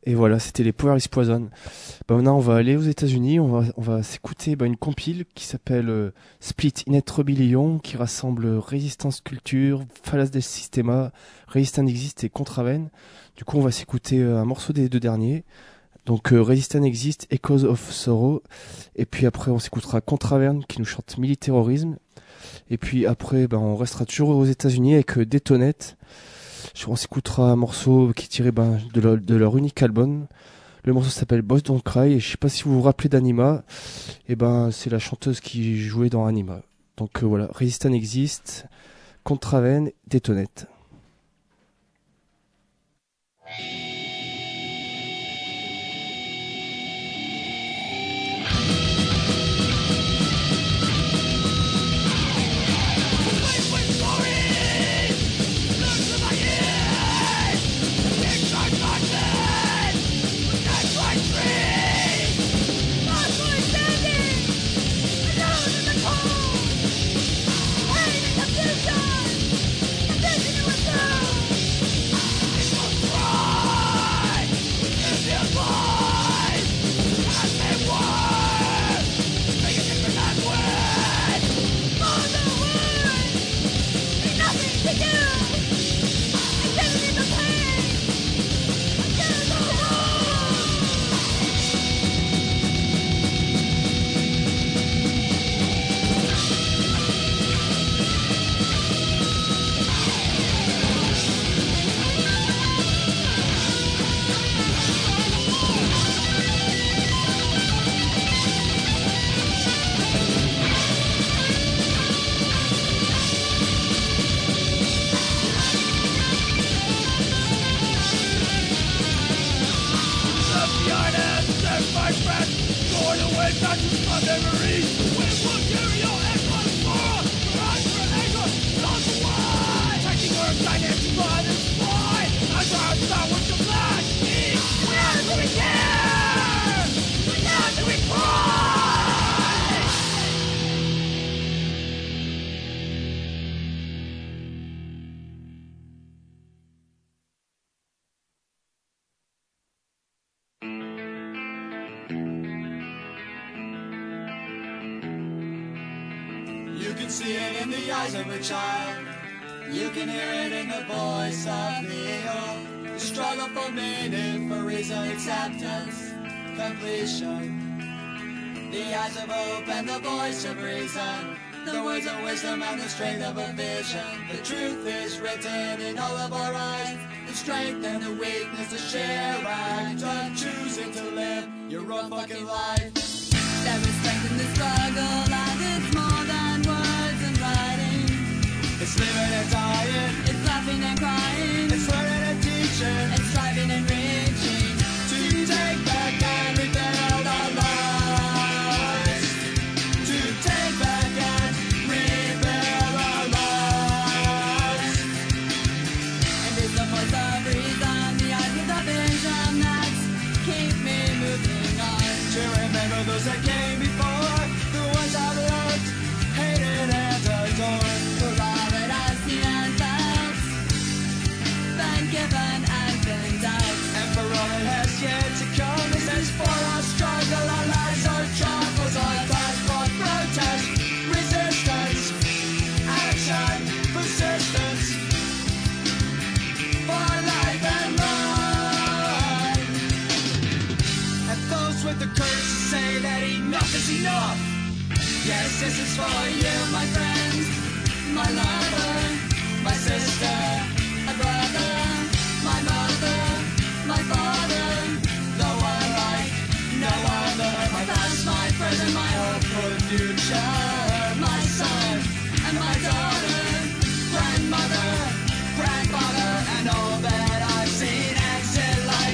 Speaker 3: Et voilà, c'était les Power is Poison. Bah maintenant, on va aller aux États-Unis. On va, on va s'écouter bah, une compile qui s'appelle euh, Split in Rebellion, qui rassemble Resistance Culture, Fallace del Sistema, Resistance Exist et Contraven. Du coup, on va s'écouter euh, un morceau des deux derniers. Donc, euh, Resistance Exist, Echoes of Sorrow. Et puis après, on s'écoutera Contraven qui nous chante Militarism. Et puis après, bah, on restera toujours aux États-Unis avec euh, Detonate. On s'écoutera un morceau qui est tiré ben, de, leur, de leur unique album. Le morceau s'appelle Boys Don't Cry. Et je sais pas si vous vous rappelez d'Anima. Et ben, c'est la chanteuse qui jouait dans Anima. Donc euh, voilà, Resistance Exist, Contraven, Detonate.
Speaker 8: You can see it in the eyes of a child. You can hear it in the voice of the old. The struggle for meaning, for reason, acceptance, completion. The eyes of hope and the voice of reason. The words of wisdom and the strength of a vision. The truth is written in all of our eyes. The strength and the weakness, the sheer act of choosing to live your own fucking life.
Speaker 9: There is strength in the struggle, and it's more than words and writing.
Speaker 8: It's living and dying.
Speaker 9: It's laughing and crying.
Speaker 8: It's learning and teaching.
Speaker 9: It's striving and reaching.
Speaker 8: To take back and rebuild our lives. To take back and rebuild our lives.
Speaker 9: And it's the voice of reason, the eyes of the vision that keep me moving on.
Speaker 8: To remember those that came before, the ones I've loved, hated and adored.
Speaker 9: For all that I've seen and felt, been given and been dealt.
Speaker 8: And for all that has yet to come, this is for our struggle, our lives, our troubles, our thoughts, for protest, resistance, action, persistence, for life and life. And those with the courage to say that enough is enough. Yes, this is for you, my friend, my lover, my sister, my brother, my mother, my father, the one like no other, my past, my present, my hope for the future, my son and my daughter, grandmother, grandfather, and all that I've seen exit like.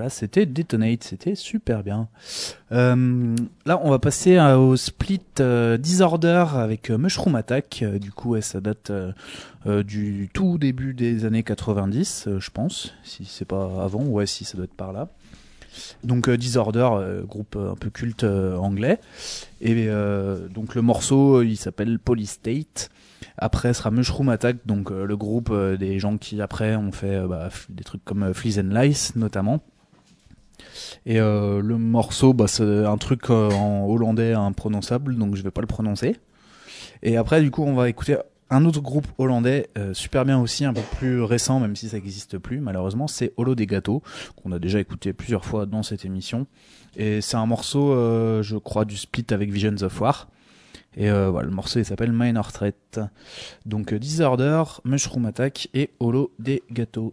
Speaker 2: Voilà, c'était Detonate, c'était super bien. Euh, là, on va passer euh, au split euh, Disorder avec euh, Mushroom Attack. Euh, du coup, ouais, ça date euh, euh, du tout début des années quatre-vingt-dix, euh, je pense. Si c'est pas avant, ouais, si ça doit être par là. Donc euh, Disorder, euh, groupe euh, un peu culte euh, anglais. Et euh, donc le morceau, il s'appelle Polystate. Après sera Mushroom Attack, donc euh, le groupe euh, des gens qui après ont fait euh, bah, f- des trucs comme euh, Fleas and Lice notamment. Et euh, le morceau, bah, c'est un truc euh, en hollandais imprononçable, donc je vais pas le prononcer. Et après, du coup, on va écouter un autre groupe hollandais, euh, super bien aussi, un peu plus récent, même si ça n'existe plus, malheureusement, c'est Holo des Gâteaux, qu'on a déjà écouté plusieurs fois dans cette émission. Et c'est un morceau, euh, je crois, du split avec Visions of War. Et euh, voilà, le morceau il s'appelle Minor Threat. Donc euh, Disorder, Mushroom Attack et Holo des Gâteaux.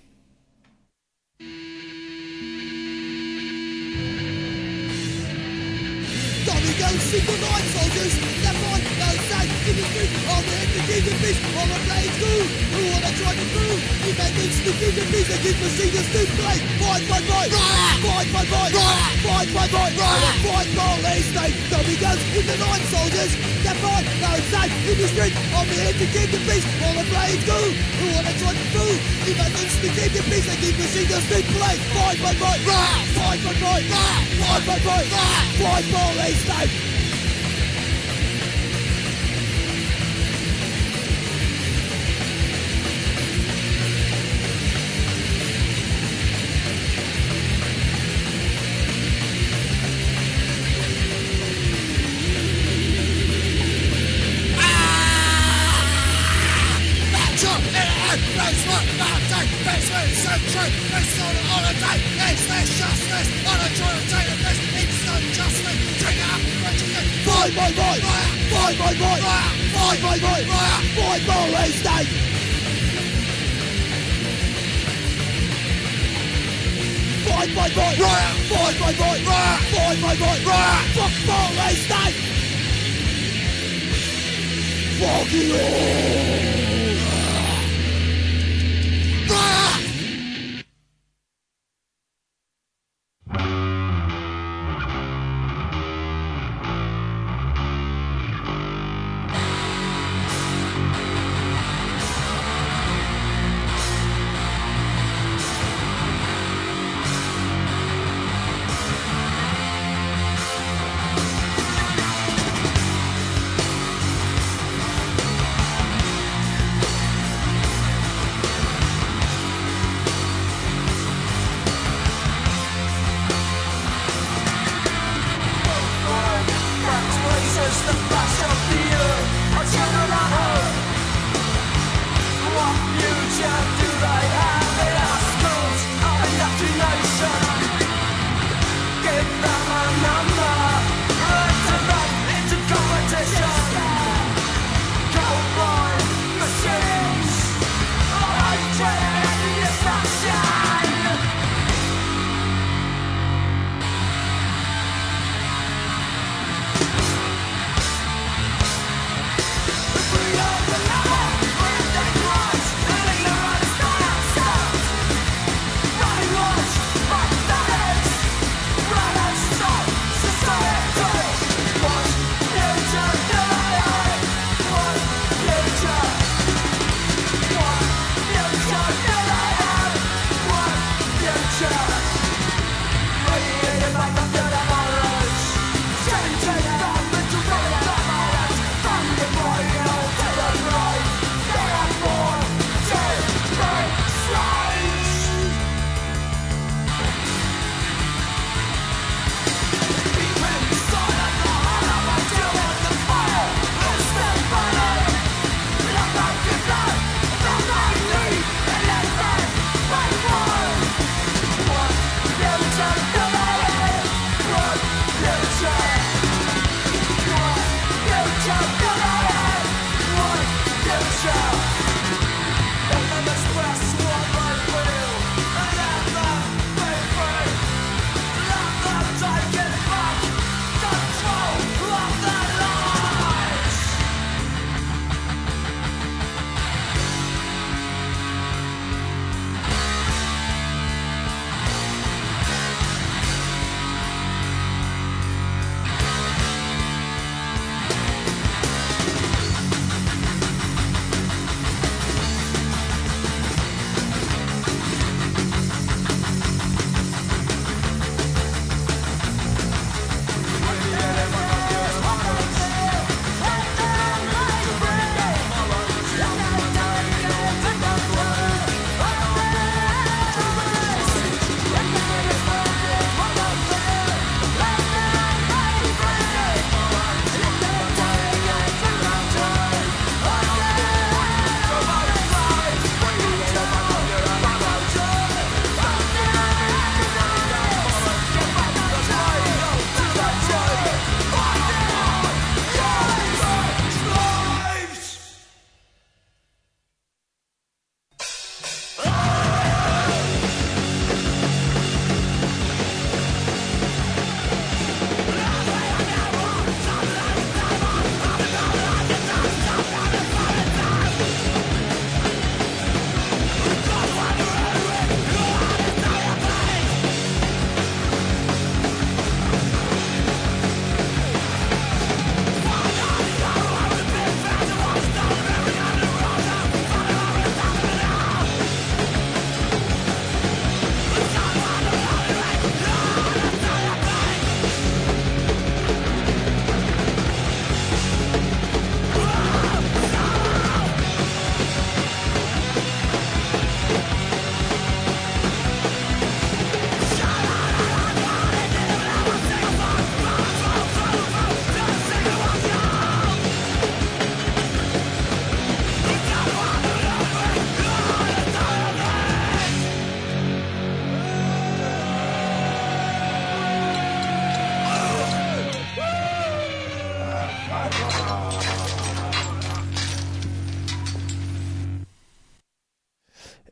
Speaker 7: Tommy goes super line soldiers, that fight, no sight, in the street, on the head, the keys and beast, on the blade school, who wanna try to prove, defendants, the keys and beast, against machines, to play, fight, fight, fight, fight, fight, fight, fight, fight, fight, fight, police state, Tommy goes super line soldiers, that fight, no sight, in the street, on the head, the keys and beast, on the blade school, who wanna try to prove, defendants, the keys and beast, against machines, to play, fight, fight, fight, fight, fight, fight, fight, fight, fight, fight, police state.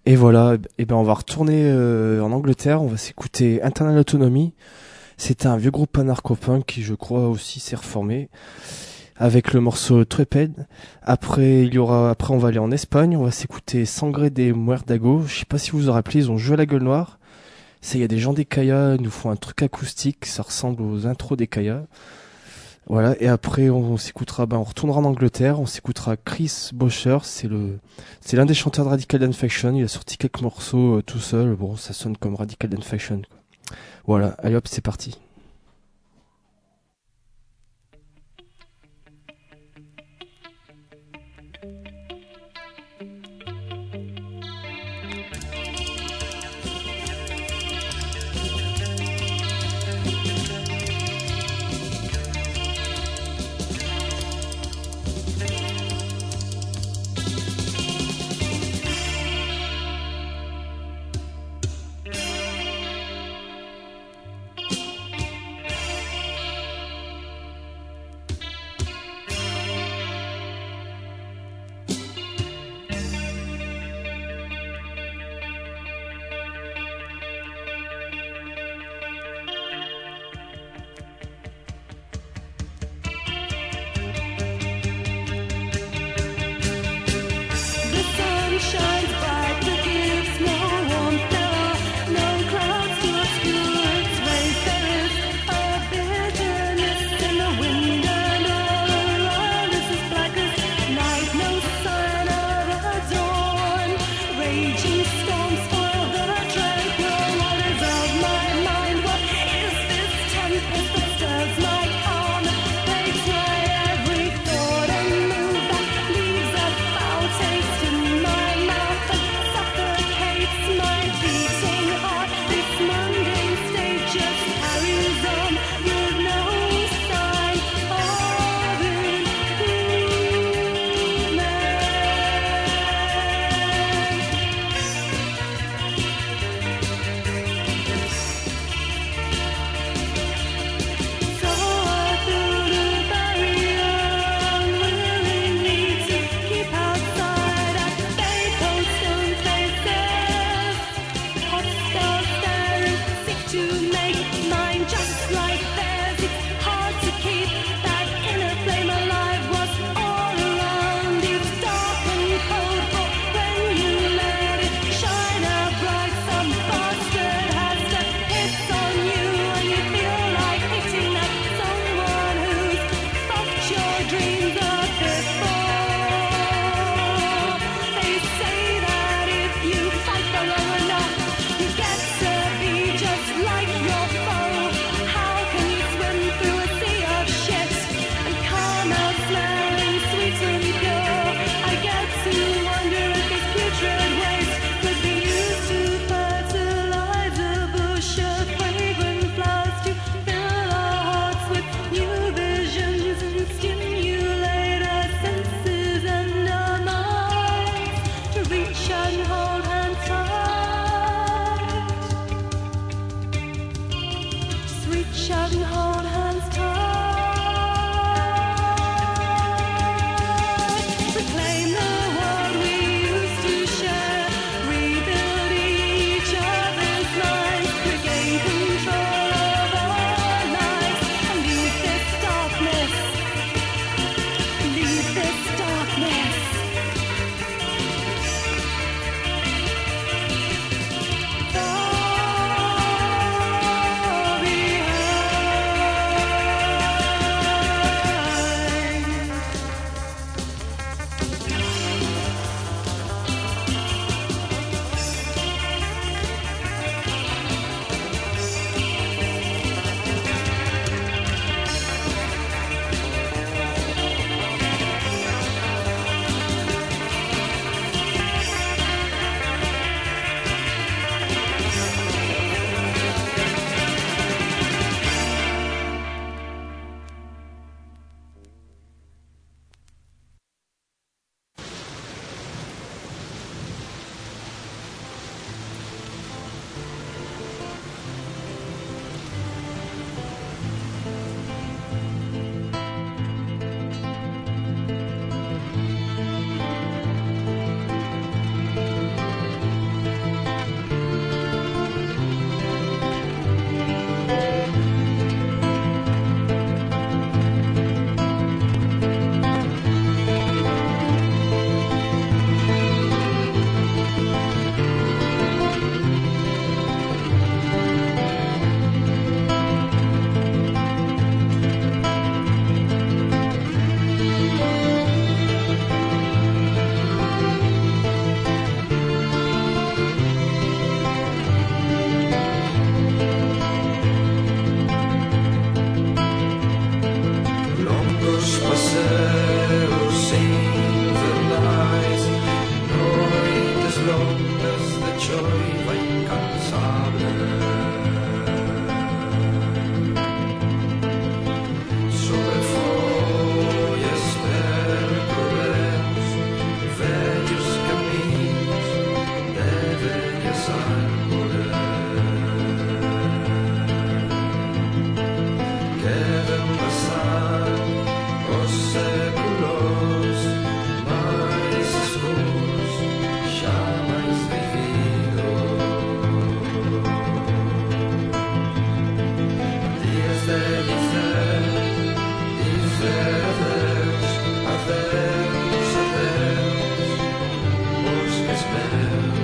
Speaker 3: Et voilà, et ben on va retourner euh, en Angleterre, on va s'écouter Internal Autonomy. C'est un vieux groupe anarcho-punk qui, je crois, aussi s'est reformé avec le morceau Treped. Après, il y aura, après on va aller en Espagne, on va s'écouter Sangre de Muerdago. Je sais pas si vous vous en rappelez, ils ont joué à la Gueule Noire. C'est, il y a des gens des Kaya, ils nous font un truc acoustique, ça ressemble aux intros des Kaya. Voilà, et après on, on s'écoutera, ben on retournera en Angleterre, on s'écoutera Chris Bosher, c'est le, c'est l'un des chanteurs de Radical Infection, il a sorti quelques morceaux euh, tout seul, bon ça sonne comme Radical Infection, quoi. Voilà, allez hop, c'est parti.
Speaker 10: marcheva incansabile sobre folhas percorremos velhos caminhos de velhas árvores que vão passar os séculos mais escuros jamais vividos. Dias de dizer, dizer adeus, adeus, adeus, bosques meus.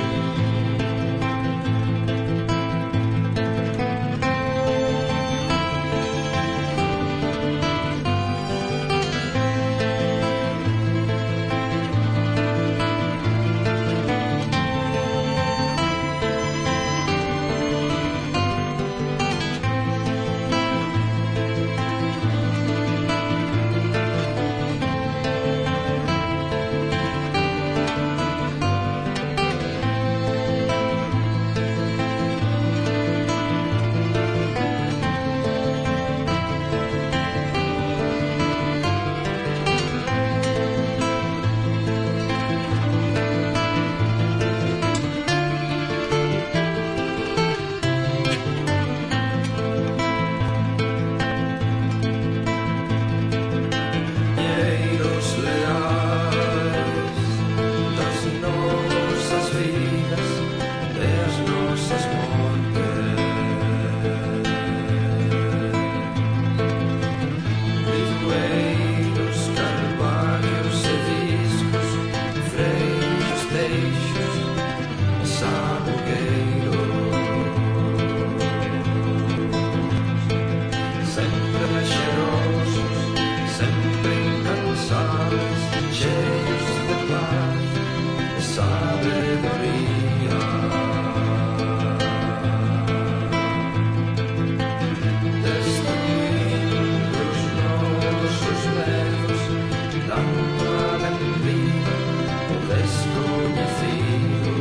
Speaker 10: Pinheiros leais das nossas vidas, das nossas mortes. Livoeiros, carvalhos e discos, freios, teixos e sabugueiros. Sempre cheirosos, sempre incansáveis, cheios de paz e sabedoria. Destruindo os nossos medos, dando a bem-vinda ao desconhecido.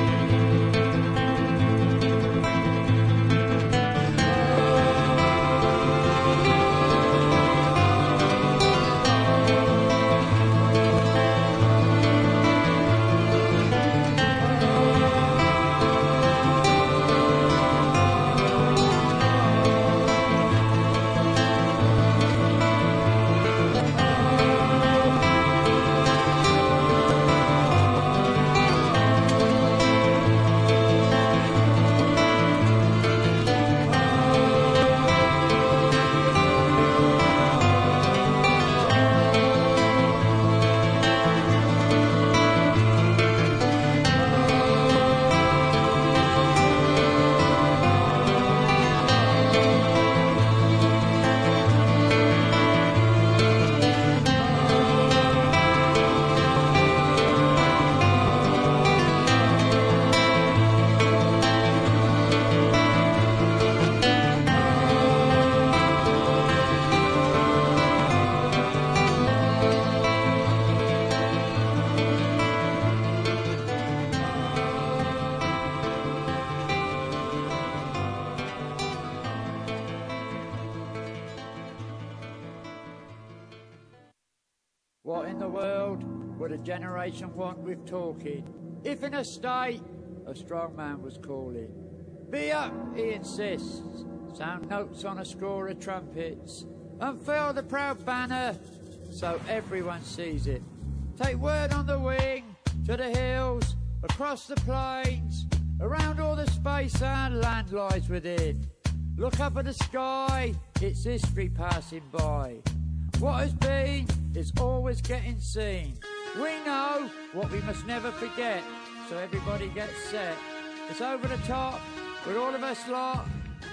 Speaker 11: What in the world would a generation want with talking? If in a state, a strong man was calling. Be up, he insists, sound notes on a score of trumpets, unfurl the proud banner so everyone sees it. Take word on the wing, to the hills, across the plains, around all the space and land lies within. Look up at the sky, it's history passing by. What has been is always getting seen. We know what we must never forget, so everybody gets set. It's over the top with all of us lot.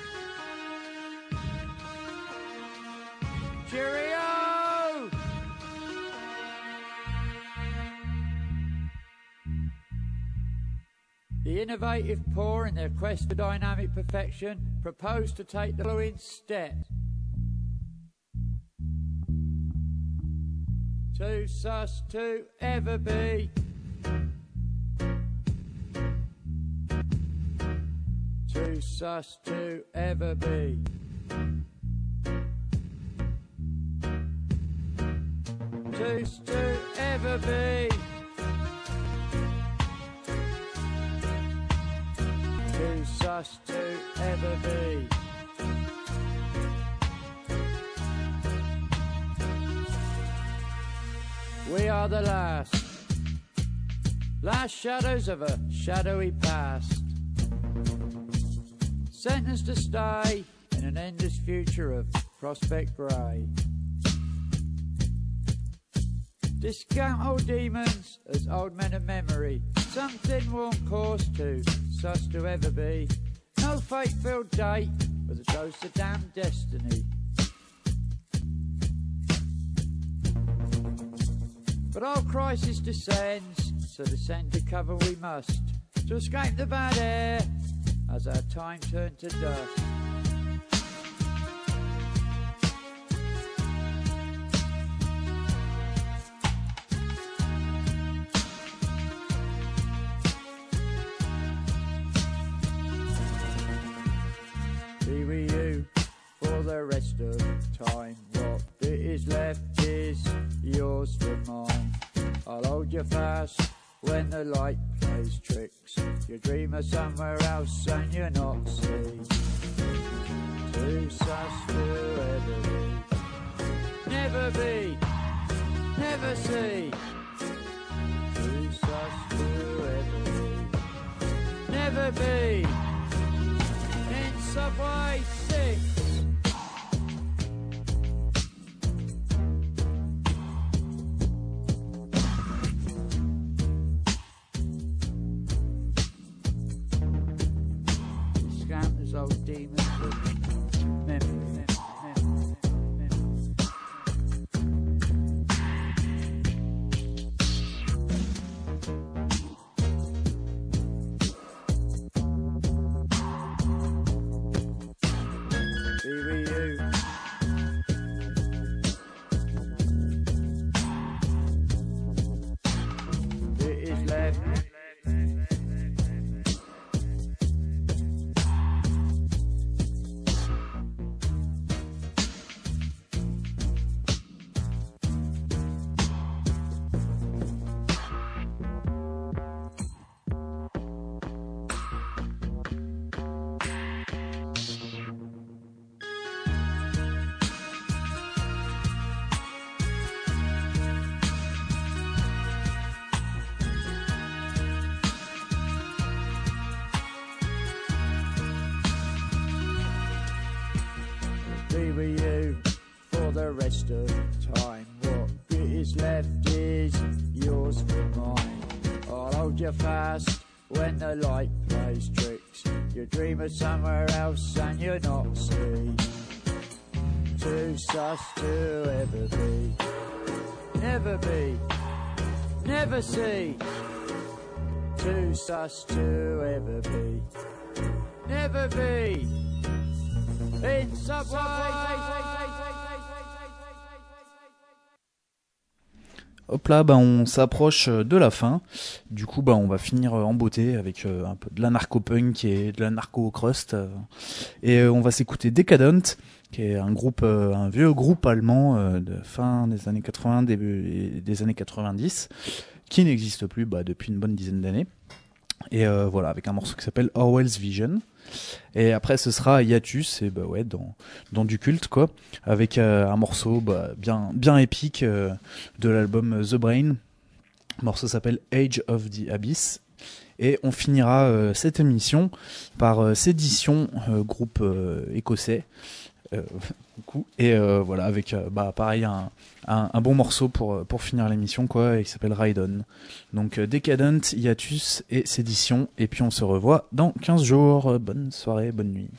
Speaker 11: Cheerio! The innovative poor, in their quest for dynamic perfection, propose to take the following steps. Too sus to ever be Too sus to ever be. Too sus to ever be. Too sus to ever be. We are the last, last shadows of a shadowy past, sentenced to stay in an endless future of prospect grey. Discount all demons as old men of memory, something worn course to sus to ever be. No fate-filled date with a dose of damned destiny. But all crisis descends, so descend to cover we must, to escape the bad air as our time turned to dust. Be with you for the rest of time. What bit is left is yours for mine. I'll hold you fast when the light plays tricks. You dream of somewhere else and you're not see. Too sus to ever be. Never be, never see. Too sus to ever be. Never be. In Subway six. Old demons of memory. Be with you. It is left. Be with you for the rest of time. What bit is left is yours for mine. I'll hold you fast when the light plays tricks. You dream of somewhere else and you're not see. Too sus to ever be. Never be, never see. Too sus to ever be. Never be. In Subway.
Speaker 2: Hop là, bah, on s'approche de la fin. Du coup, bah, on va finir en beauté avec euh, un peu de la narco-punk et de la narco-crust. Euh, et euh, on va s'écouter Decadent, qui est un groupe, euh, un vieux groupe allemand euh, de fin des années quatre-vingts, début des années quatre-vingt-dix, qui n'existe plus bah, depuis une bonne dizaine d'années. Et euh, voilà, avec un morceau qui s'appelle Orwell's Vision. Et après ce sera Hiatus, et bah ouais, dans dans du culte quoi, avec euh, un morceau bah, bien bien épique euh, de l'album The Brain. Le morceau s'appelle Age of the Abyss. Et on finira euh, cette émission par euh, Sédition, euh, groupe euh, écossais. Euh, coup, et euh, voilà, avec euh, bah pareil un, un un bon morceau pour pour finir l'émission quoi, et qui s'appelle Ride On. Donc euh, Decadent, Hiatus et Sédition, et puis on se revoit dans quinze jours. Bonne soirée, bonne nuit.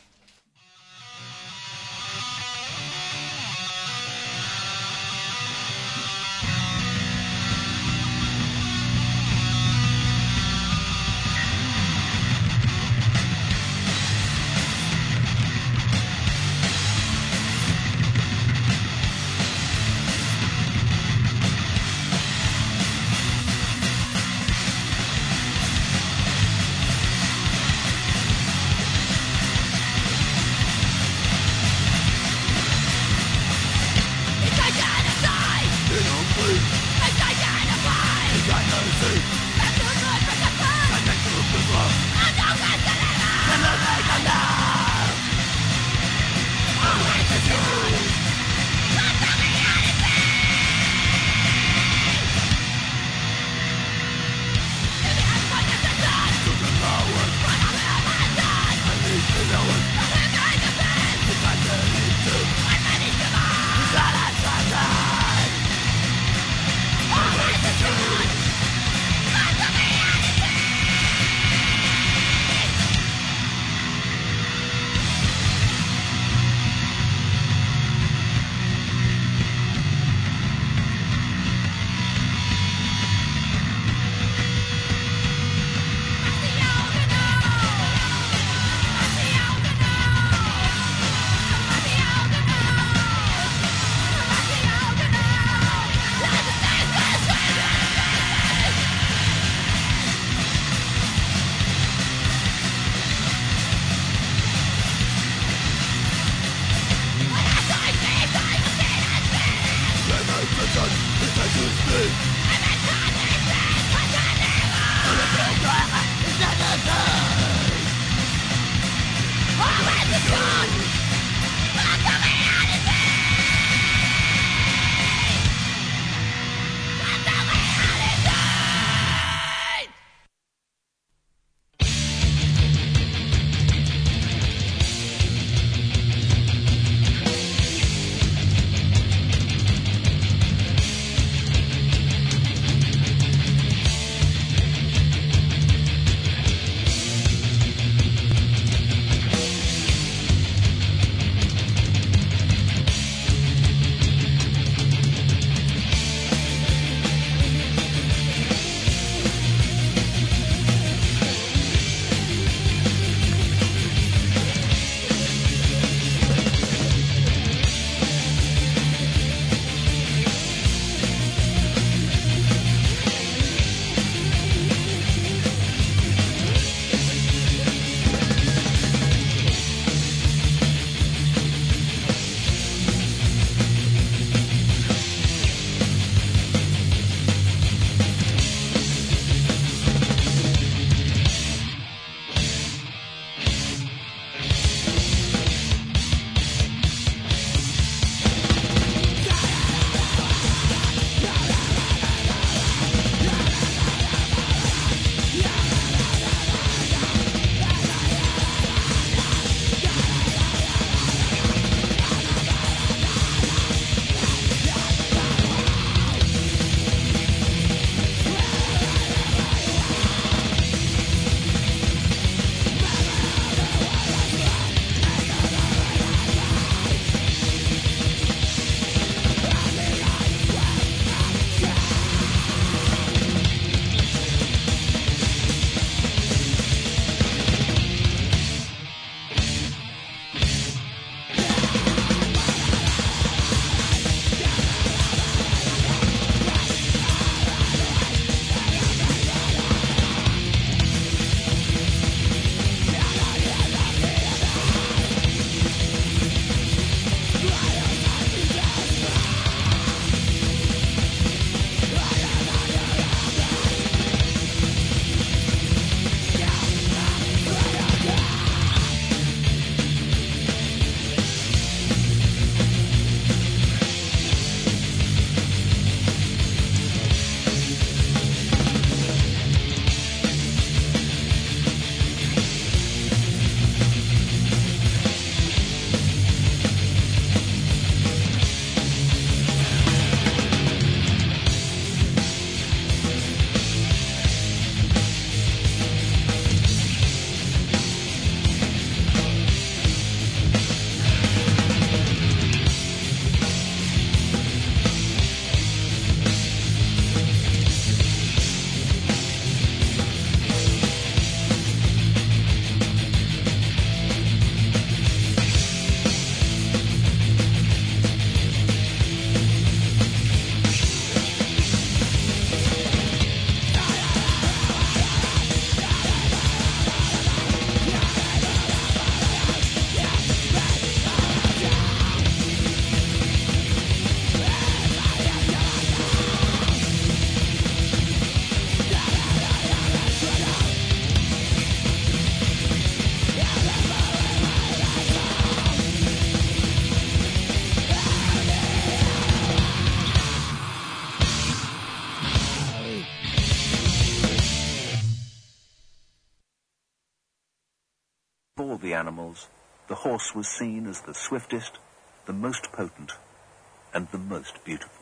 Speaker 12: Of all the animals, the horse was seen as the swiftest, the most potent, and the most beautiful.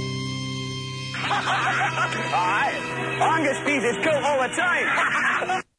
Speaker 13: Alright, Angus Beat is cool all the time.